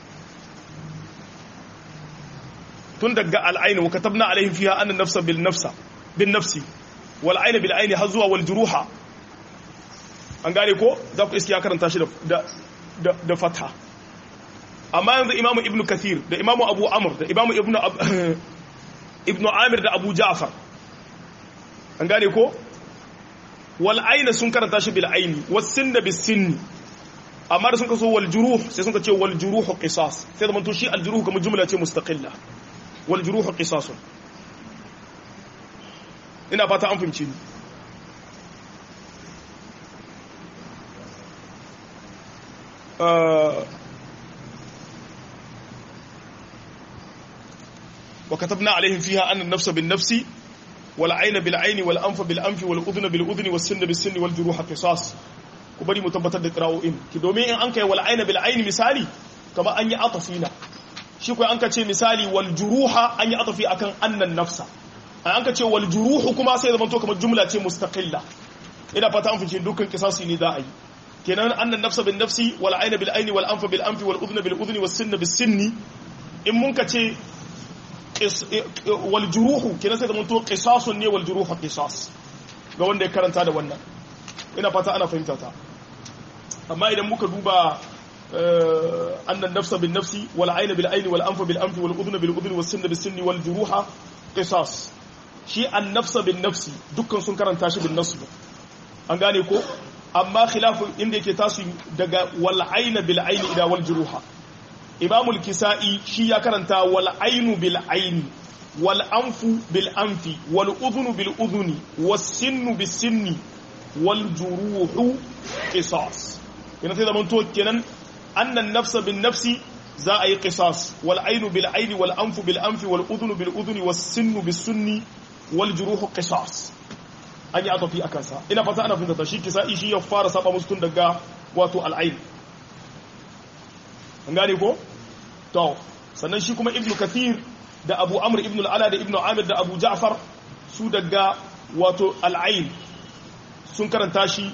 Speaker 1: tun daga al'aini wa katabna alaihim fiha annan nafsa bil nafsa bin nafsi wal aina bil aini har zuwa wal juruha an gane ko za ku iske ya karanta shi da da da fatha amma yanzu imamu ibnu kathir da imamu abu amr da imamu ibnu ibnu amir da abu ja'far an gane ko wal aina sun karanta shi bil aini was sinna bis sinni amma da sun kaso wal juruh sai sun ka ce wal juruh qisas sai da manto shi al juruh kuma jumla ce mustaqilla wal juruh qisasun ina fata an fahimci ni وكتبنا عليهم فيها أن النفس بالنفس والعين بالعين والأنف بالأنف والأذن بالأذن والسن بالسن والجروح قصاص كبري متبتر دقراؤين كدومي إن أنك والعين بالعين مثالي كما أن يعطفينا شكو أنك تشي مثالي والجروح أن يعطفي أكن أن النفس أنك تشي والجروح كما سيدا من توكم الجملة مستقلة إذا فتان في دوكن قصاصي ندائي kenan annan nafsa bin nafsi wal ayna bil ayni wal anfa bil anfi wal udhna bil udhni was sinna bis sinni in mun ka ce wal juruhu kenan sai da mun to qisasun ne wal juruhu qisas ga wanda ya karanta da wannan ina fata ana fahimta ta amma idan muka duba annan nafsa bin nafsi wal ayna bil ayni wal anfa bil anfi wal udhna bil udhni was sinna bis sinni wal juruha qisas shi an nafsa bin nafsi dukkan sun karanta shi bin nasb an gane ko amma khilafin inda yake tasu daga wal ayna bil ayni ila wal juruha imamul kisa'i shi ya karanta wal aynu bil ayni wal anfu bil anfi wal udhunu bil udhuni was sinnu bis sinni wal juruhu qisas yana sai da mun to kenan annan nafsa bin nafsi za a yi qisas wal aynu bil ayni wal anfu bil anfi wal udhunu bil udhuni was sinnu bis sunni wal juruhu qisas an yi atafi a kansa ina fata ana fintata shi kisa shi ya fara saba musu tun daga wato al'ain an gane ko? to sannan shi kuma ibnu kathir da abu amr ibnu al'ala da ibnu amir da abu ja'far su daga wato al'ain sun karanta shi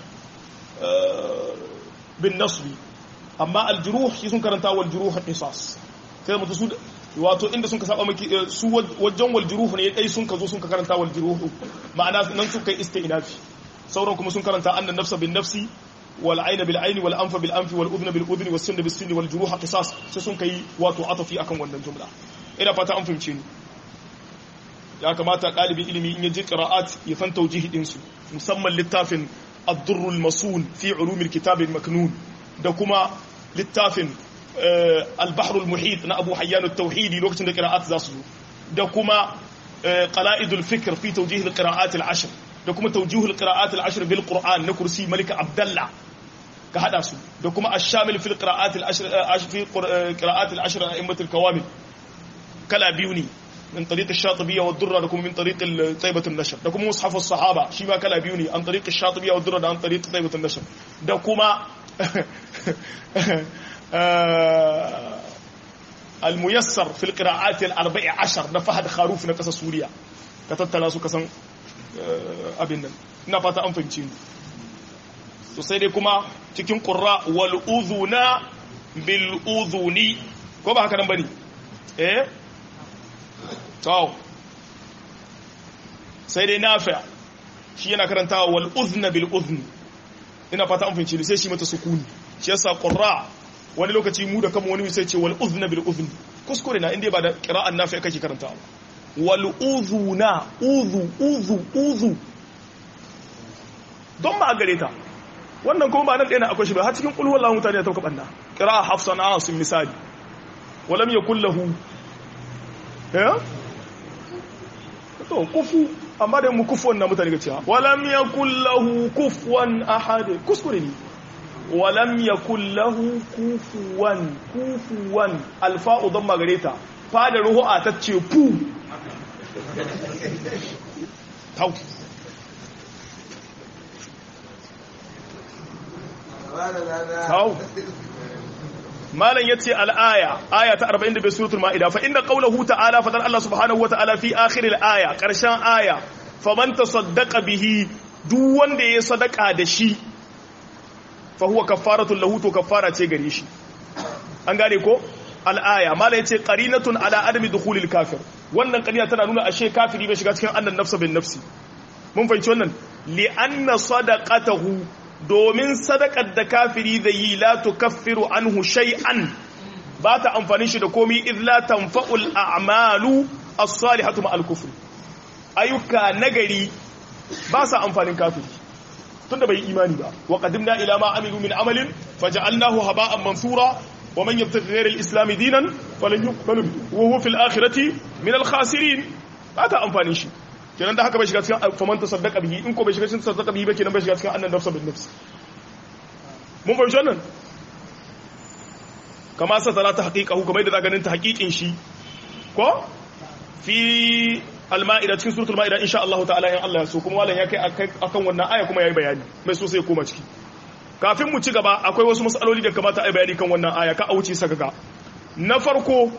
Speaker 1: bin nasbi amma al-juruh shi sun karanta wal juruh qisas sai mutu su wato inda sun ka saba maki su wajen wal juruh ne dai sun ka zo sun ka karanta wal juruh ma'ana nan su kai istinafi sauran kuma sun karanta annan nafsa bin nafsi wal ayna bil ayni wal anfa bil anfi wal udhna bil udhni was sinna bis sinni wal juruh qisas sai sun kai wato atafi akan wannan jumla ina fata an fahimce ni ya kamata dalibin ilimi in yaji qira'at ya fan tawjihi din su musamman littafin ad-durr al-masun fi ulum al-kitab al-maknun da kuma littafin البحر المحيط نا أبو حيان التوحيدي لوقت القراءات زاسو ده كما قلائد الفكر في توجيه القراءات العشر ده كما توجيه القراءات العشر بالقرآن نكرسي ملك عبد الله كهذا سو ده كما الشامل في القراءات العشر في قراءات العشر أئمة الكوامل كلا بيوني من طريق الشاطبية والدرة لكم من طريق طيبة النشر ده كما مصحف الصحابة شيما كلا بيوني عن طريق الشاطبية والدرة عن طريق طيبة النشر ده كما al-muyassar fil qira'at al-arba'i ashar na Fahad Kharuf na kasar Suriya ka tattara su kasan abin nan ina fata an fahimci ni to sai dai kuma cikin qurra wal udhuna bil udhuni ko ba haka nan bane eh to sai dai Nafi' shi yana karantawa wal udhna bil udhni ina fata an fahimci ni sai shi mata sukuni shi yasa qurra wani lokaci mu da kama wani sai ce wal udhna bil udhni kuskure na inda ba da qira'an Nafi' kake karantawa wal udhuna udhu udhu udhu don ba gare ta wannan kuma ba nan ɗaya na akwai shi ba har cikin qul huwallahu mutane ta kabanna qira'a Hafsa na Asim misali walam yakul lahu eh to kufu amma da mu kufuwan na mutane ga cewa walam yakul lahu kufuwan ahad kuskure ne walam yakul lahu kufuwan kufuwan alfa'u don magareta fa da ruhu'a ta ce fu tau tau malan yace al-aya aya ta arba'in da bai suratul maida fa inna qawluhu ta'ala fa dan Allah subhanahu wa ta'ala fi akhir al-aya karshen aya faman tasaddaqa bihi duk wanda ya sadaka da shi fa huwa kaffaratul lahu to kaffara ce gare shi an gane ko al-aya malan yace qarinatun ala adami dukhulil kafir wannan qarina tana nuna ashe kafiri bai shiga cikin annan nafsa bin nafsi mun fahimci wannan li anna sadaqatahu domin sadakar da kafiri zai yi la tukaffiru anhu shay'an ba ta amfani shi da komai idh la tanfa'ul a'malu as-salihatu ma'al kufr ayyuka nagari ba sa amfanin kafiri tunda bai imani ba wa qadimna ila ma amilu min amalin faj'alnahu haba'an mansura wa man yabtaghi ghayra al-islam dinan falan yuqbal wa huwa fil akhirati min al-khasirin ba ta amfani shi kenan da haka bai shiga cikin faman tasaddaqa bihi in ko bai shiga cikin tasaddaqa bihi ba kenan bai shiga cikin annan nafsa bin nafs mun fahimci wannan kama sa talata haqiqahu kamar da ganin ta haqiqin shi ko fi al-ma'ida cikin suratul ma'ida insha Allah ta'ala in Allah ya so kuma wallan ya kai akan wannan aya kuma yayi bayani mai so sai koma ciki kafin mu ci gaba akwai wasu masaloli da kamata ai bayani kan wannan aya ka a wuce saka ga na farko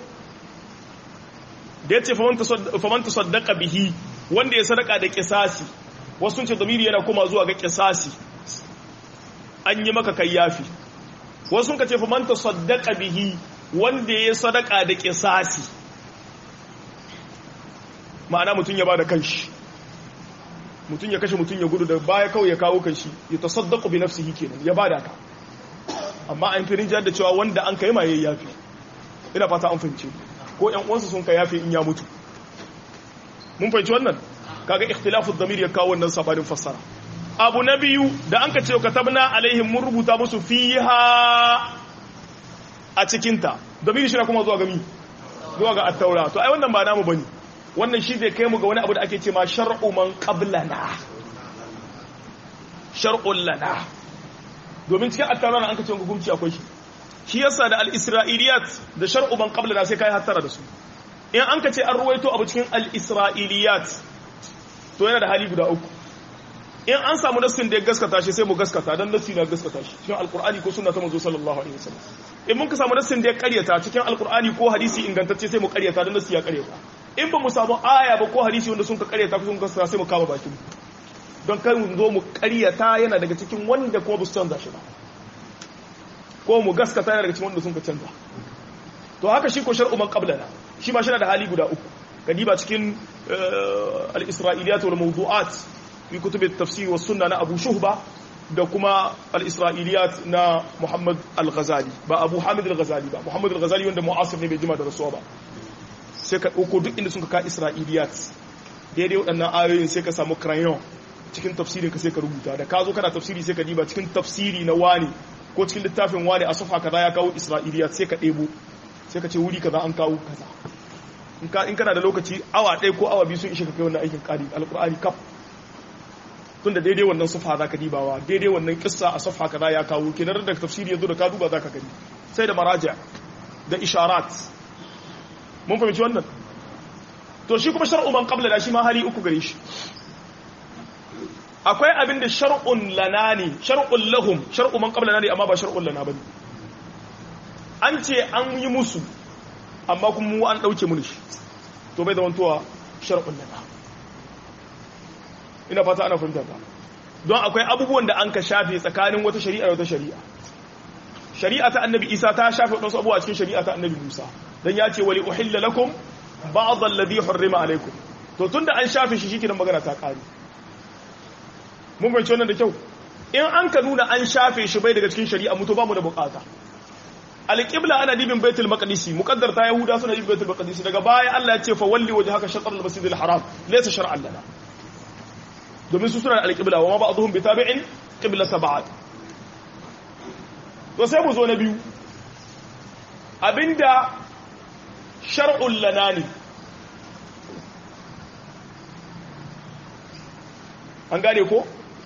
Speaker 1: da yace faman tasaddaqa bihi wanda ya sadaka da kisasi wasu sun ce damiri yana koma zuwa ga kisasi an yi maka kai yafi wasu sun ce fa man tasaddaqa bihi wanda ya sadaka da kisasi ma'ana mutun ya bada kanshi mutun ya kashe mutun ya gudu da baya kawai ya kawo kanshi ya tasaddaqu bi nafsihi kenan ya bada ka amma an firin jihar da cewa wanda an kai ma yayi yafi ina fata an fahimce ko ƴan uwansa sun kai yafi in ya mutu mun fahimci wannan kaga ikhtilafu dhamir ya kawo wannan sabanin fassara abu na biyu da an ka ce katabna alaihim mun rubuta musu fiha a cikin ta dhamir shi na kuma zuwa ga mi zuwa ga at-taura to ai wannan ba namu bane wannan shi zai kai mu ga wani abu da ake ce ma shar'u man qablana shar'ul lana domin cikin at-taura an ka ce hukunci akwai shi shi yasa da al-isra'iliyat da shar'u man qablana sai kai hattara da su in an ka ce an ruwaito abu cikin al-isra'iliyat to yana da hali guda uku in an samu nassin da ya gaskata shi sai mu gaskata don nassi na gaskata shi cikin alkur'ani ko sunna ta manzo sallallahu alaihi wasallam in mun ka samu nassin da ya karyata cikin alkur'ani ko hadisi ingantacce sai mu karyata don nassi ya karyata in ba mu samu aya ba ko hadisi wanda sun ka karyata ko sun gaskata sai mu kama bakin don kai mu zo mu karyata yana daga cikin wanda kuma ba su canza shi ba ko mu gaskata yana daga cikin wanda sun ka canza to haka shi ko shar'u man qablana shi ma shi da hali guda uku kadiba cikin al-isra'iliyat wal mawdu'at fi kutub at-tafsir was sunna na Abu Shuhba da kuma al-isra'iliyat na Muhammad al-Ghazali ba Abu Hamid al-Ghazali ba Muhammad al-Ghazali wanda mu'asir ne bai jima da rasuwa ba sai ka dauko duk inda sun ka isra'iliyat daidai waɗannan ayoyin sai ka samu crayon cikin tafsirin ka sai ka rubuta da ka zo kana tafsiri sai ka diba cikin tafsiri na wani ko cikin littafin wani a safa kaza ya kawo isra'iliyat sai ka debo sai ka ce wuri kaza an kawo kaza in kana da lokaci awa ɗaya ko awa biyu sun ishe ka kai wannan aikin ƙari alƙur'ani kaf tun da daidai wannan sufa za ka dibawa daidai wannan kissa a sufa kaza ya kawo kenan da tafsiri yanzu da ka duba za ka gani sai da maraja da isharat mun fahimci wannan to shi kuma shar'u man qabla da shi ma hali uku gare shi akwai abin da shar'un lana ne shar'un lahum shar'u man qabla ne amma ba shar'un lana bane an ce an yi musu amma kuma mu an dauke mu shi to bai zama towa shar'un lana ina fata ana fahimta ta don akwai abubuwan da an ka shafe tsakanin wata shari'a da wata shari'a shari'a ta annabi Isa ta shafe wadansu abubuwa cikin shari'a ta annabi Musa dan ya ce wali uhilla lakum ba'd alladhi hurrima alaykum to tunda an shafe shi shikenan magana ta kare mun bayyana wannan da kyau in an ka nuna an shafe shi bai daga cikin shari'a mu to ba mu da bukata alqibla ana dibin baitul maqdisi muqaddar ta yahuda suna dibin baitul maqdisi daga baya Allah ya ce fa walli wajhaka shatr al-masjidil haram laysa shar'an lana domin su suna da alqibla wa ma ba'dhum bitabi'in qiblata ba'd to sai mu zo na biyu abinda shar'un lana ne an gane ko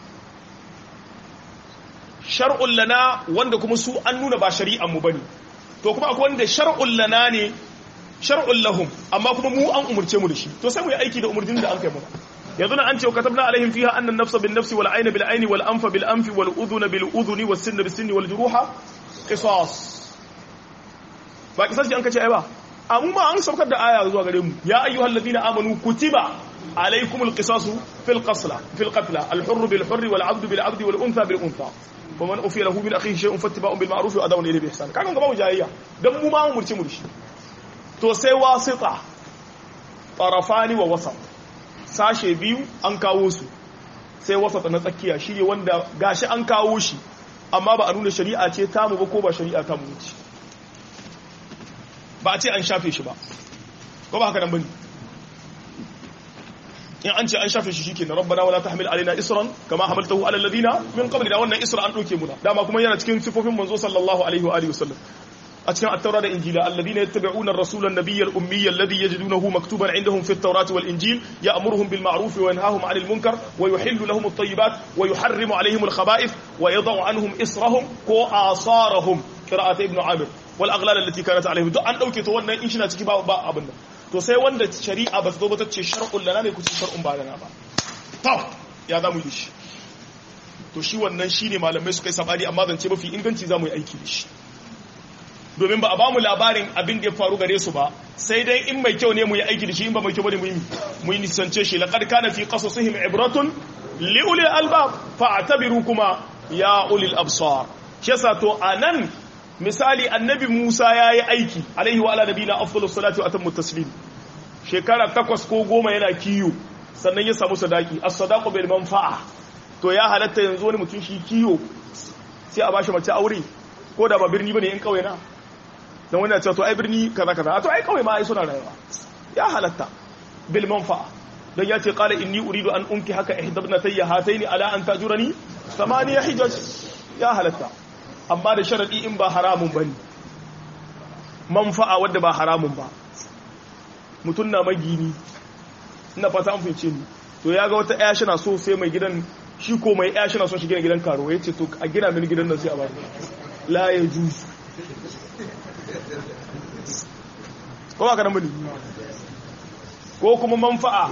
Speaker 1: shar'un lana wanda kuma su an nuna ba shari'an mu bane to kuma akwai wanda shar'un lana ne shar'un lahum amma kuma mu an umurce mu da shi to sai mu yi aiki da umurnin da an kai mana yanzu na an ce katabna alaihim fiha anna an-nafsa bin-nafsi wal-'ayna bil-'ayni wal-anfa bil-anfi wal-udhuna bil-udhuni was-sinna bis-sinni wal-juruha qisas ba qisas an kace ai ba amma an saukar da aya zuwa gare mu ya ayyuhalladhina amanu kutiba alaykumul qisasu fil qasla fil qatla al-hurr bil-hurri wal-'abdu bil-'abdi wal-untha bil-untha ومن أوفي له من أخيه شيء فاتباع بالمعروف وأداء إليه بإحسان كان غبا وجاية دم مو ما umurci mu dashi to sai wasita tarafani wa wasat sashe biyu an kawo su sai wasata na tsakiya shi ne wanda gashi an kawo shi amma ba a nuna shari'a ce ta mu ba ko ba shari'a ta mu ce ba a ce an shafe shi ba ko ba haka nan bane in an ce an shafe shi shike na rabbana wala tahmil alaina isran kama hamaltahu ala alladhina min qablina wannan isra an dauke muna dama kuma yana cikin sifofin manzo sallallahu alaihi wa alihi wasallam a cikin at-taura da injila alladhina yattabi'una ar-rasula an-nabiyya al-ummiyya alladhi yajidunahu maktuban 'indahum fi at-taurati wal-injil ya'muruhum bil ma'ruf wa yanhahum 'anil munkar wa yuhillu lahum at-tayyibat wa yuharrimu 'alayhim al-khaba'ith wa yadh'u 'anhum israhum ko asarahum qira'at ibn 'amir wal aghlal allati kanat 'alayhim duk an dauke to wannan in shi na ciki ba abin nan to sai wanda shari'a ba ta zo ba ta ce shar'un lana ne ku ce shar'un ba lana ba to ya zamu yi shi to shi wannan shine malamai suka yi sabani amma zance mafi inganci zamu yi aiki da shi domin ba a ba mu labarin abin da ya faru gare su ba sai dai in mai kyau ne mu yi aiki da shi in ba mai kyau bane mu yi mu yi nisance shi laqad kana fi qasasihim ibratun li ulil albab fa'tabiru kuma ya ulil absar yasa to anan misali annabi Musa yayi aiki alaihi wa ala nabiyina afdalus salatu wa atammu taslim shekara takwas ko goma yana kiyo sannan ya samu sadaki as-sadaqu bil manfa'a to ya halatta yanzu wani mutum shi kiyo sai a bashi mace aure ko da ba birni bane in kauye na dan wani ya ce to ai birni kaza kaza to ai kauye ma ai suna rayuwa ya halatta bil manfa'a dan ya ce qala inni uridu an unki haka ihdabnatayya hataini ala an tajurani thamaniya hijaj ya halatta amma da sharadi in ba haramun bane manfa'a wanda ba haramun ba mutun na magini ina fata an fice ni to ya ga wata aya shina so sai mai gidan shi ko mai aya shina so shi gina gidan karo yace to a gina mini gidan nan sai a ba la ya juz ko ba ka nan bane ko kuma manfa'a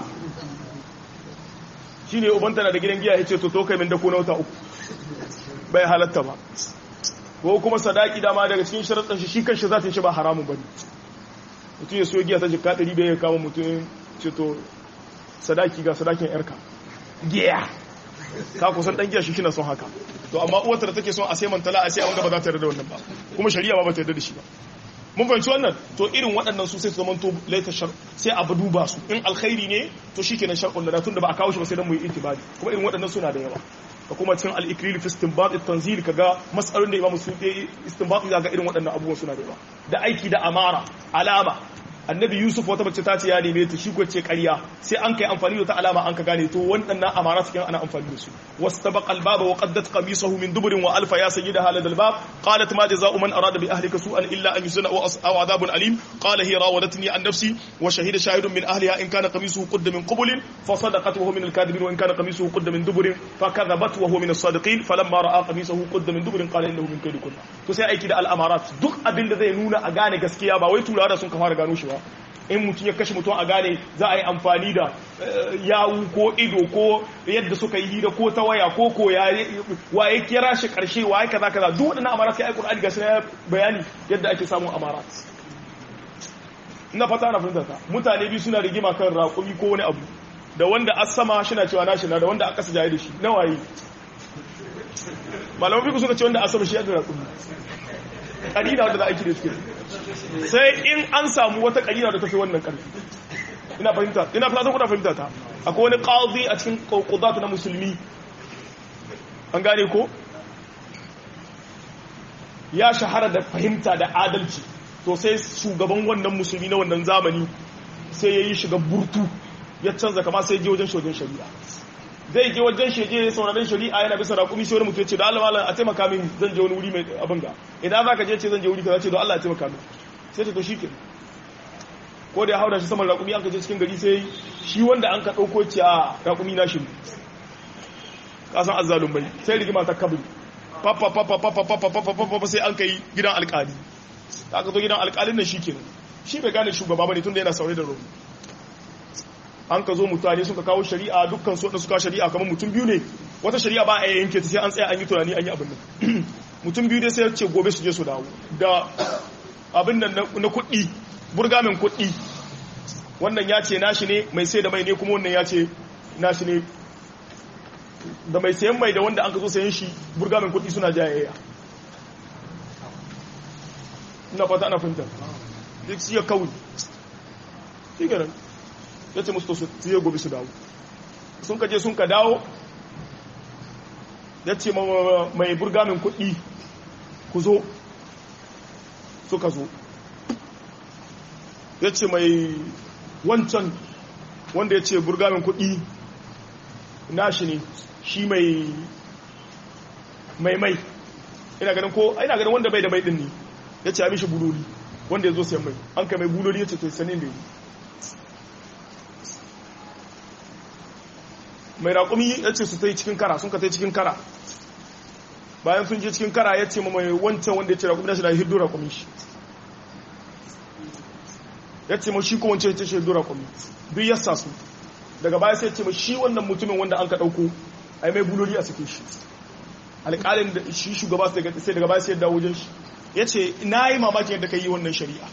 Speaker 1: shine ubanta na da gidan giya yace to to kai min da ko na wata uku bai halatta ba ko kuma sadaki dama daga cikin sharuɗan shi shi kanshi zatin shi ba haramun bane mutum ya so giya ta jikka ɗari bai ya kama mutum ce to sadaki ga sadakin yarka giya ka kusan dan giya shi shi na son haka to amma uwarta da take son a sai mantala a sai an ga ba za ta yarda da wannan ba kuma shari'a ba ba ta yarda da shi ba mun fahimci wannan to irin waɗannan su sai su zama to laita shar sai abu duba su in alkhairi ne to shikenan shar'un lana tunda ba a kawo shi ba sai dan mu yi itibari kuma irin waɗannan suna da yawa da kuma cikin al-ikril fi istinbat at-tanzil kaga mas'alun da Imam Suyuti istinbat ga irin waɗannan abubuwan suna da yawa da aiki da amara alama annabi Yusuf wata mace ta ce ya neme ta shi ko ce ƙarya sai an kai amfani da ta alama an ka gane to waɗannan amara cikin ana amfani da su wastabaqa al-baba wa qaddat qamisahu min dubrin wa alfa ya sayyida halal al-bab qalat ma jazaa'u man arada bi ahlika su'an illa an yusna aw adhabun alim qala hiya rawadatni an nafsi wa shahida shahidun min ahliha in kana qamisuhu qudda min qubulin fa sadaqat wa huwa min al-kadhibin wa in kana qamisuhu qudda min dubrin fa kadhabat wa huwa min as-sadiqin falamma ra'a qamisuhu qudda min dubrin qala innahu min kaydikunna to sai aiki da al-amarat duk abin da zai nuna a gane gaskiya ba wai turawa da sun ka fara gano shi ba in mutum ya kashe mutum a gane za a yi amfani da yawu ko ido ko yadda suka yi hira ko ta waya ko ko waye kira shi karshe waye kaza kaza duk waɗannan amarat sai ai Qur'ani ga sai bayani yadda ake samun amarat ina fata na fahimta ta mutane biyu suna rigima kan raƙumi ko wani abu da wanda a sama shi na cewa nashi na da wanda a ƙasa jaye da shi nawa yi malaman fiku suka ce wanda a sama shi yadda raƙumi ƙarina wanda za a aiki da suke sai in an samu wata ƙarina da ta fi wannan ƙarfi ina fahimta ina fata kuna fahimta ta akwai wani qadi a cikin qudatu na musulmi an gane ko ya shahara da fahimta da adalci to sai shugaban wannan musulmi na wannan zamani sai ya yi shiga burtu ya canza kama sai je wajen shogin shari'a zai je wajen shege sauraron shari'a yana bisa raƙumi sai wani mutum ya ce da Allah malam a taimaka min zan je wani wuri mai abin ga idan za ka je ce zan je wuri kaza ce da Allah ya taimaka min sai ta to shi ke ko da ya haura shi saman raƙumi an ka je cikin gari sai shi wanda an ka ɗauko ce a raƙumi na shi kasan azzalun bai sai rigima ta kabin papa papa papa papa papa papa sai an kai gidan alƙali aka zo gidan alƙalin nan shikenan shi bai gane shugaba bane tunda yana saurayi da roƙo an ka zo mutane suka kawo shari'a dukkan su suka shari'a kamar mutum biyu ne wata shari'a ba a yanke ta sai an tsaya an yi tunani an yi abin nan mutum biyu dai sai ya ce gobe su je su dawo da abin nan na kuɗi burgamin kuɗi wannan ya ce nashi ne mai sai da mai ne kuma wannan ya ce nashi ne da mai sayan mai da wanda an ka zo sayan shi burgamin kuɗi suna jayayya ina fata ana fahimta duk su ya kawai shi ganin ya ce musu su ya gobe su dawo sun ka je sun ka dawo ya ce mai burgamin kuɗi ku zo suka zo ya ce mai wancan wanda ya ce burgamin kuɗi nashi ne shi mai mai mai ina ganin ko ina ganin wanda bai da mai din ne ya ce a mishi buloli wanda ya zo sayan mai an kai mai buloli ya ce to sanin da yi mai raƙumi ya ce su ta yi cikin kara sun ka ta yi cikin kara bayan sun je cikin kara ya ce ma mai wancan wanda ya ce raƙumi nashi da hiddo raƙumi shi ya ce ma shi ko wancan ya ce shi hiddo raƙumi duk ya sa su daga baya sai ce ma shi wannan mutumin wanda an ka ɗauko a yi mai buloli a cikin shi alƙalin da shi shugaba sai daga baya sai dawo wajen shi ya ce na yi mamakin yadda ka yi wannan shari'a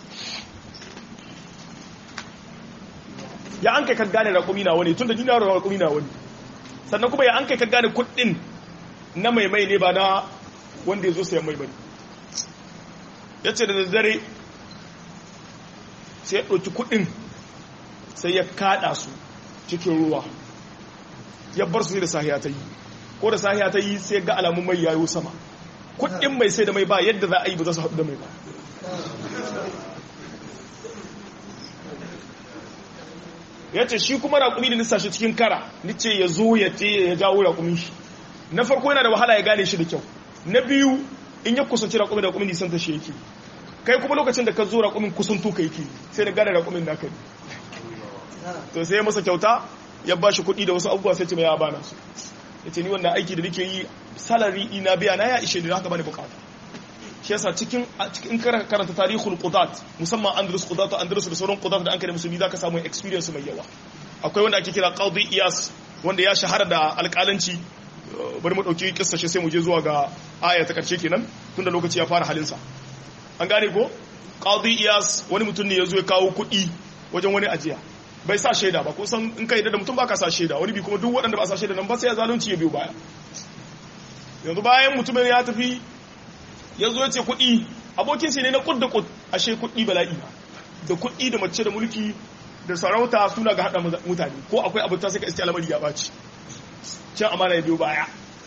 Speaker 1: ya an kai ka gane raƙumi na wani tun da dina raƙumi na wani sannan kuma ya an kai ka gane kuɗin na mai mai ne ba na wanda ya zo sayan mai bane ya ce da daddare sai ya ɗauki kuɗin sai ya kaɗa su cikin ruwa ya bar su sai da sahiya ta yi ko da sahiya ta yi sai ga alamun mai yayo sama kuɗin mai sai da mai ba yadda za a yi ba za su haɗu da mai ba ya ce shi kuma raƙumi da nisa shi cikin kara nice ya zo ya te ya jawo raƙumin shi na farko yana da wahala ya gane shi da kyau na biyu in ya kusanci raƙumin da raƙumin nisan ta shi yake kai kuma lokacin da ka zo raƙumin kusanto ka yake sai da gane raƙumin naka ne to sai ya masa kyauta ya ba shi kuɗi da wasu abubuwa sai ce mai ya bana su ya ce ni wannan aiki da nake yi salari ina biya na ya ishe ni haka bane bukata shi yasa cikin cikin karanta tarihul qudat musamman Andalus qudat Andalus da sauran qudat da an kare musulmi zaka samu experience mai yawa akwai wanda ake kira Qadi Iyas wanda ya shahara da alƙalanci bari mu dauki kissa shi sai mu je zuwa ga aya ta karshe kenan tunda lokaci ya fara halin sa an gane ko Qadi Iyas wani mutum ne yazo ya kawo kuɗi wajen wani ajiya bai sa shaida ba ko san in kai da mutum baka sa shaida wani bi kuma duk waɗanda ba sa shaida nan ba sai ya zalunci ya biyo baya yanzu bayan mutumin ya tafi ya zo ya ce kuɗi abokin shi ne na kud da kud ashe kuɗi bala'i da kuɗi da mace da mulki da sarauta suna ga haɗa mutane ko akwai abu ta sai ka iske alamari ya ɓaci can amana ya biyo baya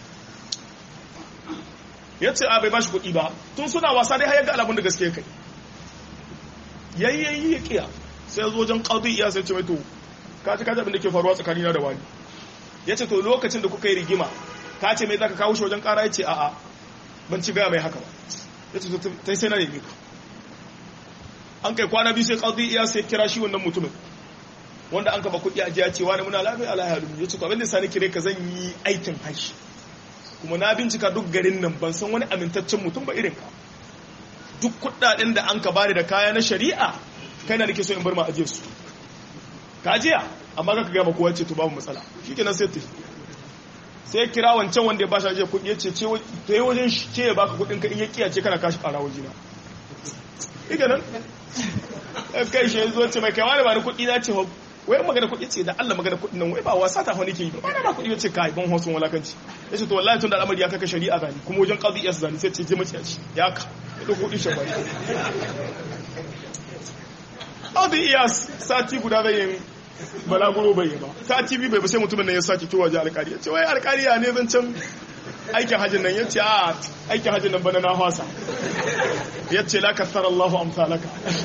Speaker 1: ya ce a bai bashi kuɗi ba tun suna wasa dai hayar ga alamun da gaske kai yayyayi ya kiya sai ya zo wajen ƙaudu iya sai ce mai to ka ci kaji abin da ke faruwa tsakanina da wani ya ce to lokacin da kuka yi rigima ka ce mai za ka kawo shi wajen ƙara ya ce a'a ban ci gaya mai haka ba ya ce ta sai na nemi ka an kai kwana biyu sai ƙaudu iya sai kira shi wannan mutumin wanda an kaba kuɗi a jiya cewa ne muna lafiya ala halu ya ce to abin da sani kire ka zan yi aikin hashi kuma na bincika duk garin nan ban san wani amintaccen mutum ba irin ka duk kuɗaɗen da an ka bani da kaya na shari'a kai na nake so in bar ma ajiye su ka ajiya amma ka gaya ma kowa ce to babu matsala shikenan sai tafi sai kira wancan wanda ya bashi ajiye kuɗi ya ce ce to yi wajen shi ce ya baka kuɗin ka in ya kiyace kana kashi ƙara wajena ike nan kai shi zo ce mai kai wani ba ni kuɗi na ce wai magana kuɗi ce da Allah magana kuɗin nan wai ba wasa ta wani ke yi ba ba kuɗi ce kai ban hosun walakanci yace to wallahi tun da al'amari ya kaka shari'a gani kuma wajen qadi iyas zani sai ce je mace ci ya ka da kuɗi shi ba qadi iyas sati guda zai yi balaguro bai ba sati bi bai ba sai mutumin nan ya saki kiwa ji alƙari yace wai alƙari ya ne zan can aikin hajjin nan yace a aikin hajjin nan bana na hwasa yace la kasara Allahu amsalaka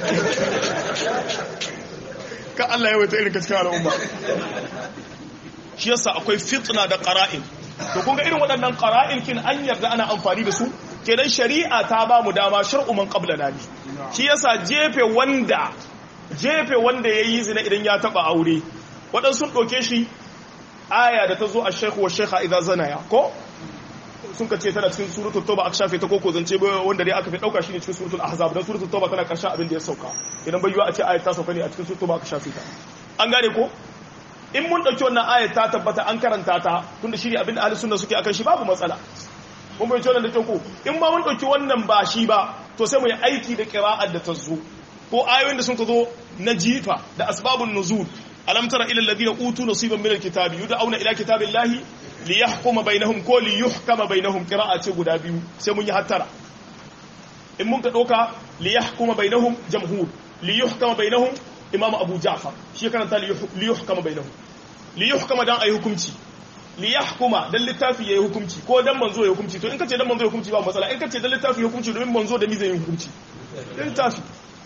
Speaker 1: ka Allah ya wata irin cikin al'umma shi yasa akwai fitna da qara'in to kun ga irin waɗannan qara'in kin an yarda ana amfani da su kenan shari'a ta ba mu dama shar'u man qablana ne shi yasa jefe wanda jefe wanda yayi zina idan ya taba aure waɗansu sun doke shi aya da ta zo a shaykhu wa shaykha idza zanaya ko sun ka ce tana cikin suratul tauba aka shafe ta koko zance ba wanda dai aka fi dauka shine cikin suratul ahzab dan suratul tauba tana karshen abin da ya sauka idan bai yiwa a ce ayat ta sauka ne a cikin suratul tauba aka shafe ta an gane ko in mun dauki wannan ayat ta tabbata an karanta ta tunda shine abin da ahli sunna suke akan shi babu matsala mun bai ce wannan da kyau ko in ba mun dauki wannan ba shi ba to sai mu yi aiki da qira'at da ta zo ko ayoyin da sun ka zo na jifa da asbabun nuzul alam tara ila alladhina utu nasiban min alkitabi yud'auna ila kitabillahi liyahkuma bainahum ko liyuhkama bainahum qira'a ce guda biyu sai mun yi hattara in mun ka doka liyahkuma bainahum jamhur liyuhkama bainahum imam abu ja'far shi karanta liyuhkama bainahum liyuhkama dan ayi hukunci liyahkuma dan littafi yayi hukunci ko dan manzo yayi hukunci to in kace dan manzo yayi hukunci ba matsala in kace dan littafi yayi hukunci domin manzo da mizan yayi hukunci dan littafi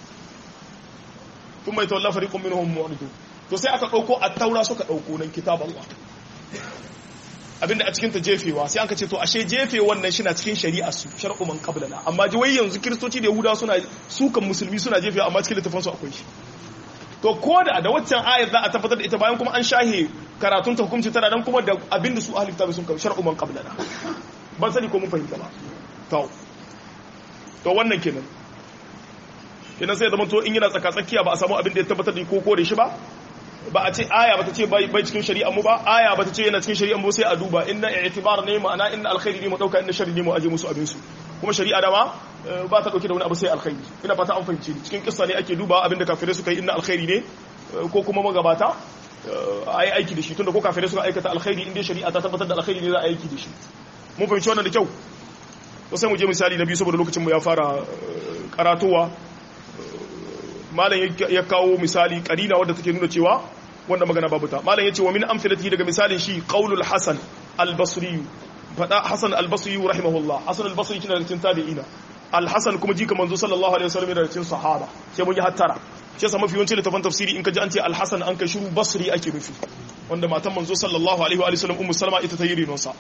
Speaker 1: kuma ita wallahi fariqun minhum mu'ridu to sai aka dauko at-taura suka dauko nan kitab Allah abinda a cikin ta jefewa sai an ka ce to ashe jefe wannan shi na cikin shari'a su shar'u man qablana amma ji wai yanzu kristoci da yahuda suna sukan musulmi suna jefewa amma cikin littafin su akwai shi to ko da da waccan ayat za a tabbatar da ita bayan kuma an shahe karatun ta hukunci tana dan kuma da abinda su ahli kitabi sun kawo shar'u man qablana ban sani ko mun fahimta ba to to wannan kenan kenan sai da mun to in yana tsaka tsakiya ba a samu abin da ya tabbatar da ko ko da shi ba ba a ce aya ba ta ce bai cikin shari'a mu ba aya ba ta ce yana cikin shari'a mu sai a duba inna i'tibar ne ma'ana inna alkhairi ne mu dauka inna sharri ne mu aje musu abin su kuma shari'a da ma ba ta dauke da wani abu sai alkhairi ina fata an fahimce ni cikin kissa ne ake duba abin da kafirai suka yi inna alkhairi ne ko kuma magabata ayi aiki da shi tunda ko kafirai suka aikata alkhairi inda shari'a ta tabbatar da alkhairi ne za a aiki da shi mun fahimci wannan da kyau to sai mu je misali na biyu saboda lokacin mu ya fara karatuwa malam ya kawo misali karina wadda take nuna cewa wanda magana babu ta malam yace wa min amsalati daga misalin shi qaulul hasan al-basri fada hasan al-basri rahimahullah hasan al-basri kina da cikin tabi'ina al-hasan kuma jika manzo sallallahu alaihi wasallam da cikin sahaba sai mun yi hattara sai sa mafi yawancin littafin tafsiri in ka ji an ce al-hasan an kai shiru basri ake nufi wanda matan manzo sallallahu alaihi wa sallam ummu salama ita ta yi renonsa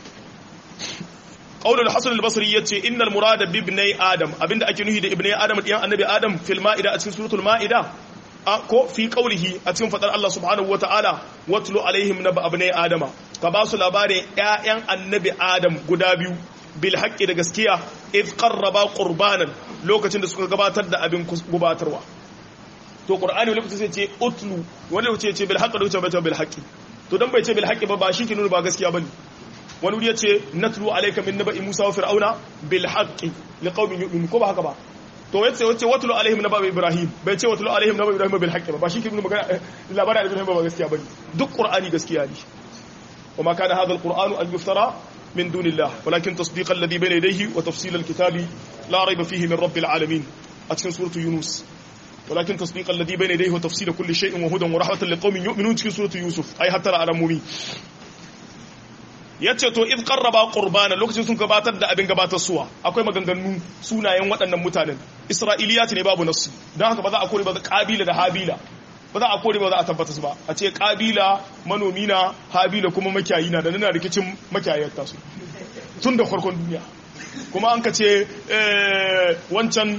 Speaker 1: qaulul hasan al-basri yace innal murada bi ibni adam abinda ake nuhi da ibni adam diyan annabi adam fil ma'ida a cikin suratul ma'ida ko fi qaulihi a cikin fadar Allah subhanahu wata'ala watlu alaihim naba ibni adama ka ba su labarin ƴaƴan annabi adam guda biyu bil haqqi da gaskiya id qarraba qurbanan lokacin da suka gabatar da abin gubatarwa to qur'ani lokacin sai ce utlu wani lokacin ce bil haqqi lokacin bai bil haqqi to dan bai ce bil haqqi ba ba shi ke nuna ba gaskiya bane wani wuri ya ce natlu alayka min naba'i musa wa fir'auna bil haqqi liqaumin yu'minun ko ba haka ba to yace wace watlu alaihim naba'i ibrahim bai ce watlu alaihim naba'i ibrahim bil haqqi ba ba shi ke nuna magana labarin ibrahim ba gaskiya bane duk qur'ani gaskiya ne وما كان هذا القرآن أن يفترى من دون الله ولكن تصديق الذي بين يديه وتفصيل الكتاب لا ريب فيه من رب العالمين أتكن سورة يونس ولكن تصديق الذي بين يديه وتفصيل كل شيء وهدى ورحمة لقوم يؤمنون تكن سورة يوسف أي حتى على مومي yace to id qarraba qurbana lokacin sun gabatar da abin gabatar suwa akwai maganganu sunayen waɗannan mutanen isra'iliyat ne babu nasu dan haka ba za a kore ba kabila da habila ba za a kore ba za a tabbatar ba a ce kabila manomi na habila kuma makiyayi na da nuna rikicin makiyayar tasu tun da farkon duniya kuma an ka ce wancan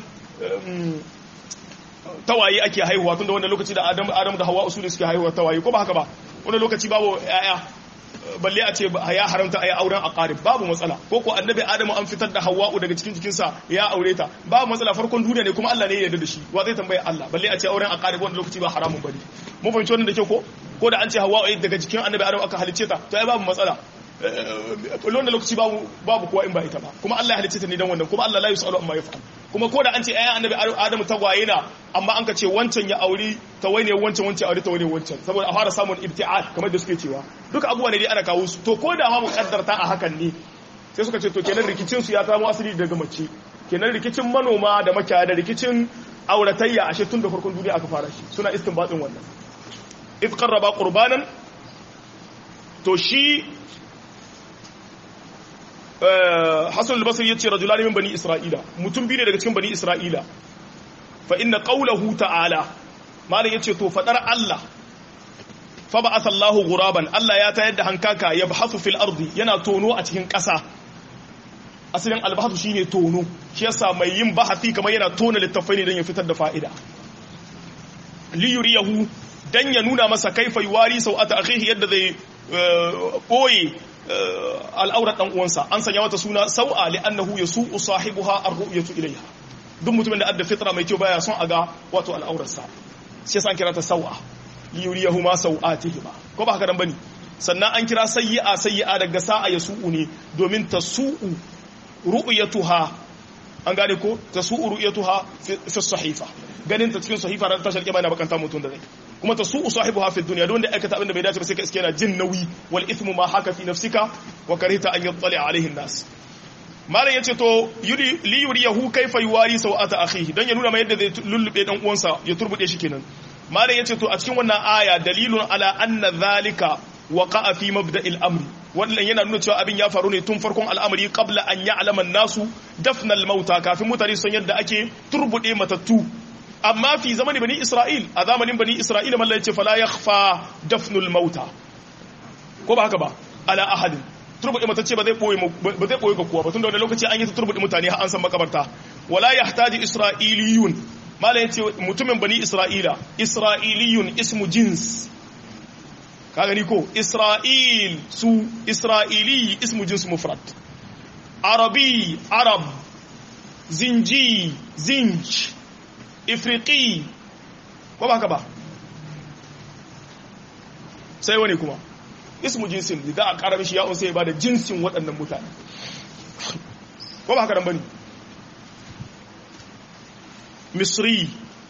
Speaker 1: tawaye ake haihuwa tun da wannan lokaci da adam adam da hawa usuli suke haihuwa tawaye ko ba haka ba wannan lokaci babu yaya balle a ce ya haramta a yi auren aqarib babu matsala ko ko annabi adamu an fitar da hawa'u daga cikin jikinsa ya aure ta babu matsala farkon duniya ne kuma Allah ne ya yarda da shi wa zai tambaye Allah balle a ce auren aqarib wannan lokaci ba haramun bane mun fahimci wannan da kyau ko ko da an ce hawa'u daga jikin annabi adamu aka halice ta to ai babu matsala wanda lokaci babu babu kowa in ba ita ba kuma Allah ya halicce ta ne dan wannan kuma Allah la yusalu amma yaf'al kuma ko da an ce ayan annabi Adamu tagwaye na amma an ka ce wancan ya auri tawaine wancan wancan auri tawaine wancan saboda a fara samun ibti'ad kamar da suke cewa duka abubuwa ne dai ana kawo su to ko da ma mu kaddarta a hakan ne sai suka ce to kenan rikicin su ya samu asali daga mace kenan rikicin manoma da makiyaya da rikicin auratayya ashe tun da farkon duniya aka fara shi suna istinbatin wannan if qarraba qurbanan to shi Hassan al-Basri yace rajulani min bani Isra'ila mutum biyu ne daga cikin bani Isra'ila fa inna qawluhu ta'ala malan yace to fadar Allah fa ba'atha Allahu ghuraban Allah ya tayar da hankaka yabhasu fil ardi yana tono a cikin ƙasa asalin albahatu shine tono shi yasa mai yin bahati kamar yana tona littafai ne dan ya fitar da fa'ida li yuriyahu dan ya nuna masa kaifa yuwari sau'ata akhihi yadda zai boye al'aurar dan uwansa an sanya mata suna sau'a li'annahu yasu'u sahibuha ar-ru'yatu ilayha duk mutumin da adda fitra mai kyau baya son aga wato al'aurarsa sai san kira ta sau'a li yuriyahuma sau'atihima ko ba haka dan bane sannan an kira sayyi'a sayyi'a daga sa'a yasu'u ne domin tasu'u ru'yatuha an gane ko tasu'u ru'yatuha fi sahifa ganin ta cikin sahifa ran tashar kiyama na bakanta mutun da rai kuma tasu'u sahibuha fi dunya don da aikata abin da bai dace ba sai ka iske yana jin nauyi wal ithmu ma haka fi nafsika wa karihta an yattali alaihi an-nas malan yace to yuri li yuriyahu kayfa yuwari sawata akhihi dan ya nuna mai yadda zai lullube dan uwansa ya turbude shi kenan malan yace to a cikin wannan aya dalilun ala anna zalika waqa'a fi mabda'il amri wannan yana nuna cewa abin ya faru ne tun farkon al'amari qabla an ya'lama an-nasu dafnal mauta kafin mutane sun yadda ake turbude matattu amma fi zamanin bani isra'il a zamanin bani isra'il mallan yace fala yakhfa dafnul mauta ko ba haka ba ala ahadin turbude matacce ba zai boye ba zai boye ga kowa ba tun da wannan lokaci an yi turbude mutane har an san makabarta wala yahtaji isra'iliyun mallan yace mutumin bani isra'ila isra'iliyun ismu jins ka gani ko isra'il su isra'ili ismu jins mufrad arabi arab zinji zinj ifriqi ko ba ka ba sai wani kuma ismu jinsin da a ƙara mishi ya'un sai ba da jinsin waɗannan mutane ko ba haka nan bane misri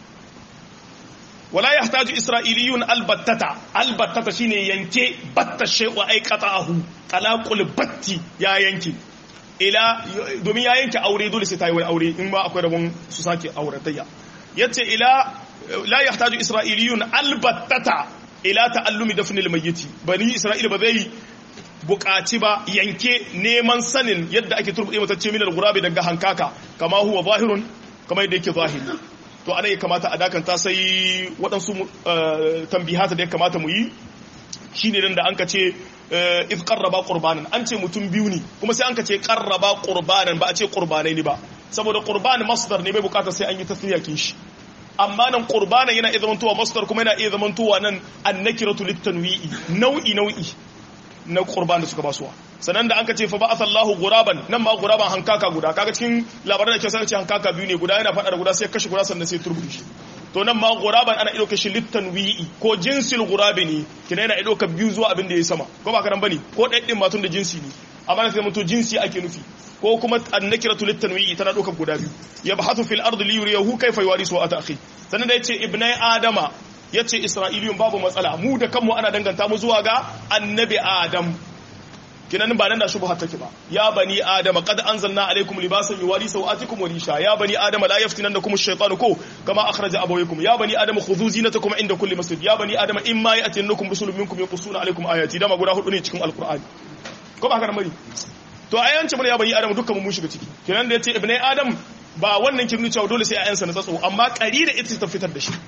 Speaker 1: wala yahtaju isra'iliyun albattata albattata shine yanke batta shay'u ay qata'ahu talaqul batti ya yanke ila domin ya yanke aure dole sai ta yi wani aure in ma akwai rabon su sake auratayya yace ila la yahtaju isra'iliyun albattata ila ta'allumi dafnil mayyiti bani isra'ila ba zai buƙaci ba yanke neman sanin yadda ake turbuɗe matacce min al-ghurabi daga hankaka kama huwa zahirun kama yadda yake zahiri to ana ya kamata a dakanta sai waɗansu tambihata da ya kamata mu yi shine nan da an ka ce iz qarraba qurbanan an ce mutum biyu ne kuma sai an ka ce qarraba qurbanan ba a ce qurbanai ne ba saboda qurban masdar ne bai bukata sai an yi tasniya kin shi amma nan qurbanan yana iya zamantowa masdar kuma yana iya zamantowa nan annakiratu litanwi'i nau'i nau'i na qurban da suka basuwa sanan da an ka ce fa ba'atha Allahu ghuraban nan ma ghuraban hankaka guda kaga cikin labaran da ke sanar ce hankaka biyu ne guda yana fada da guda sai kashe guda sannan sai turbude shi to nan ma ghuraban ana ido kashi litanwi'i ko jinsil ghurabi ne kina yana ido ka biyu zuwa abin da yayi sama ko ba karan bane ko ɗaya din matun da jinsi ne amma sai mun to jinsi ake nufi ko kuma annakiratu litanwi'i tana dokar guda biyu yabhathu fil ardi li yuriyahu kayfa yuwarisu ata akhi sanan da yace ibnai adama yace isra'iliyun babu matsala mu da kanmu ana danganta mu zuwa ga annabi adam kinan ba nan da shubha take ba ya bani adama qad anzalna alaykum libasan yuwari sawatikum wa risha ya bani adama la yaftinannakum ash-shaytanu ko kama akhraja abawaykum ya bani adama khudhu zinatakum inda kulli masjid ya bani adama imma ya'tinukum rusulun minkum yaqussuna alaykum ayati dama guda hudu ne cikin alqur'ani ko ba haka mai to ayyanci mun ya bani adam dukkan mun shiga ciki kinan da yace ibnai adam ba wannan kin cewa dole sai ayyansa na tsatso amma kari da ita ta fitar da shi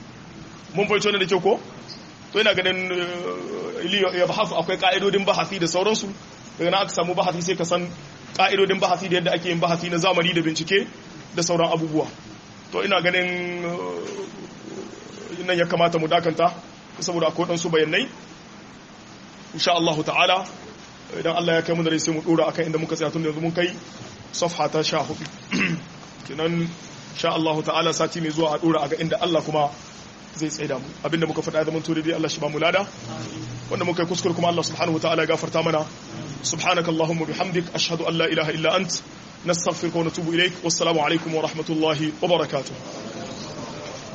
Speaker 1: mun fahimci wannan da kyau ko to ina ganin ya bahasu akwai ka'idodin bahasi da sauransu daga nan aka samu bahasi sai ka san ka'idodin bahasi da yadda ake yin bahasi na zamani da bincike da sauran abubuwa to ina ganin nan ya kamata mu dakanta saboda akwai ɗansu bayanai insha Allah ta'ala idan Allah ya kai mu da rai sai mu dora akan inda muka tsaya tun yanzu mun kai safha ta sha hudu kenan insha Allah ta'ala sati mai zuwa a dora aga inda Allah kuma zai tsaida mu abinda muka faɗa zaman to dai Allah shi ba mu lada wanda muka yi kuskure kuma Allah subhanahu wa ta'ala ya gafarta mana subhanakallahumma bihamdik ashhadu an la ilaha illa ant nastaghfiruka wa natubu ilaik wassalamu alaikum wa rahmatullahi wa barakatuh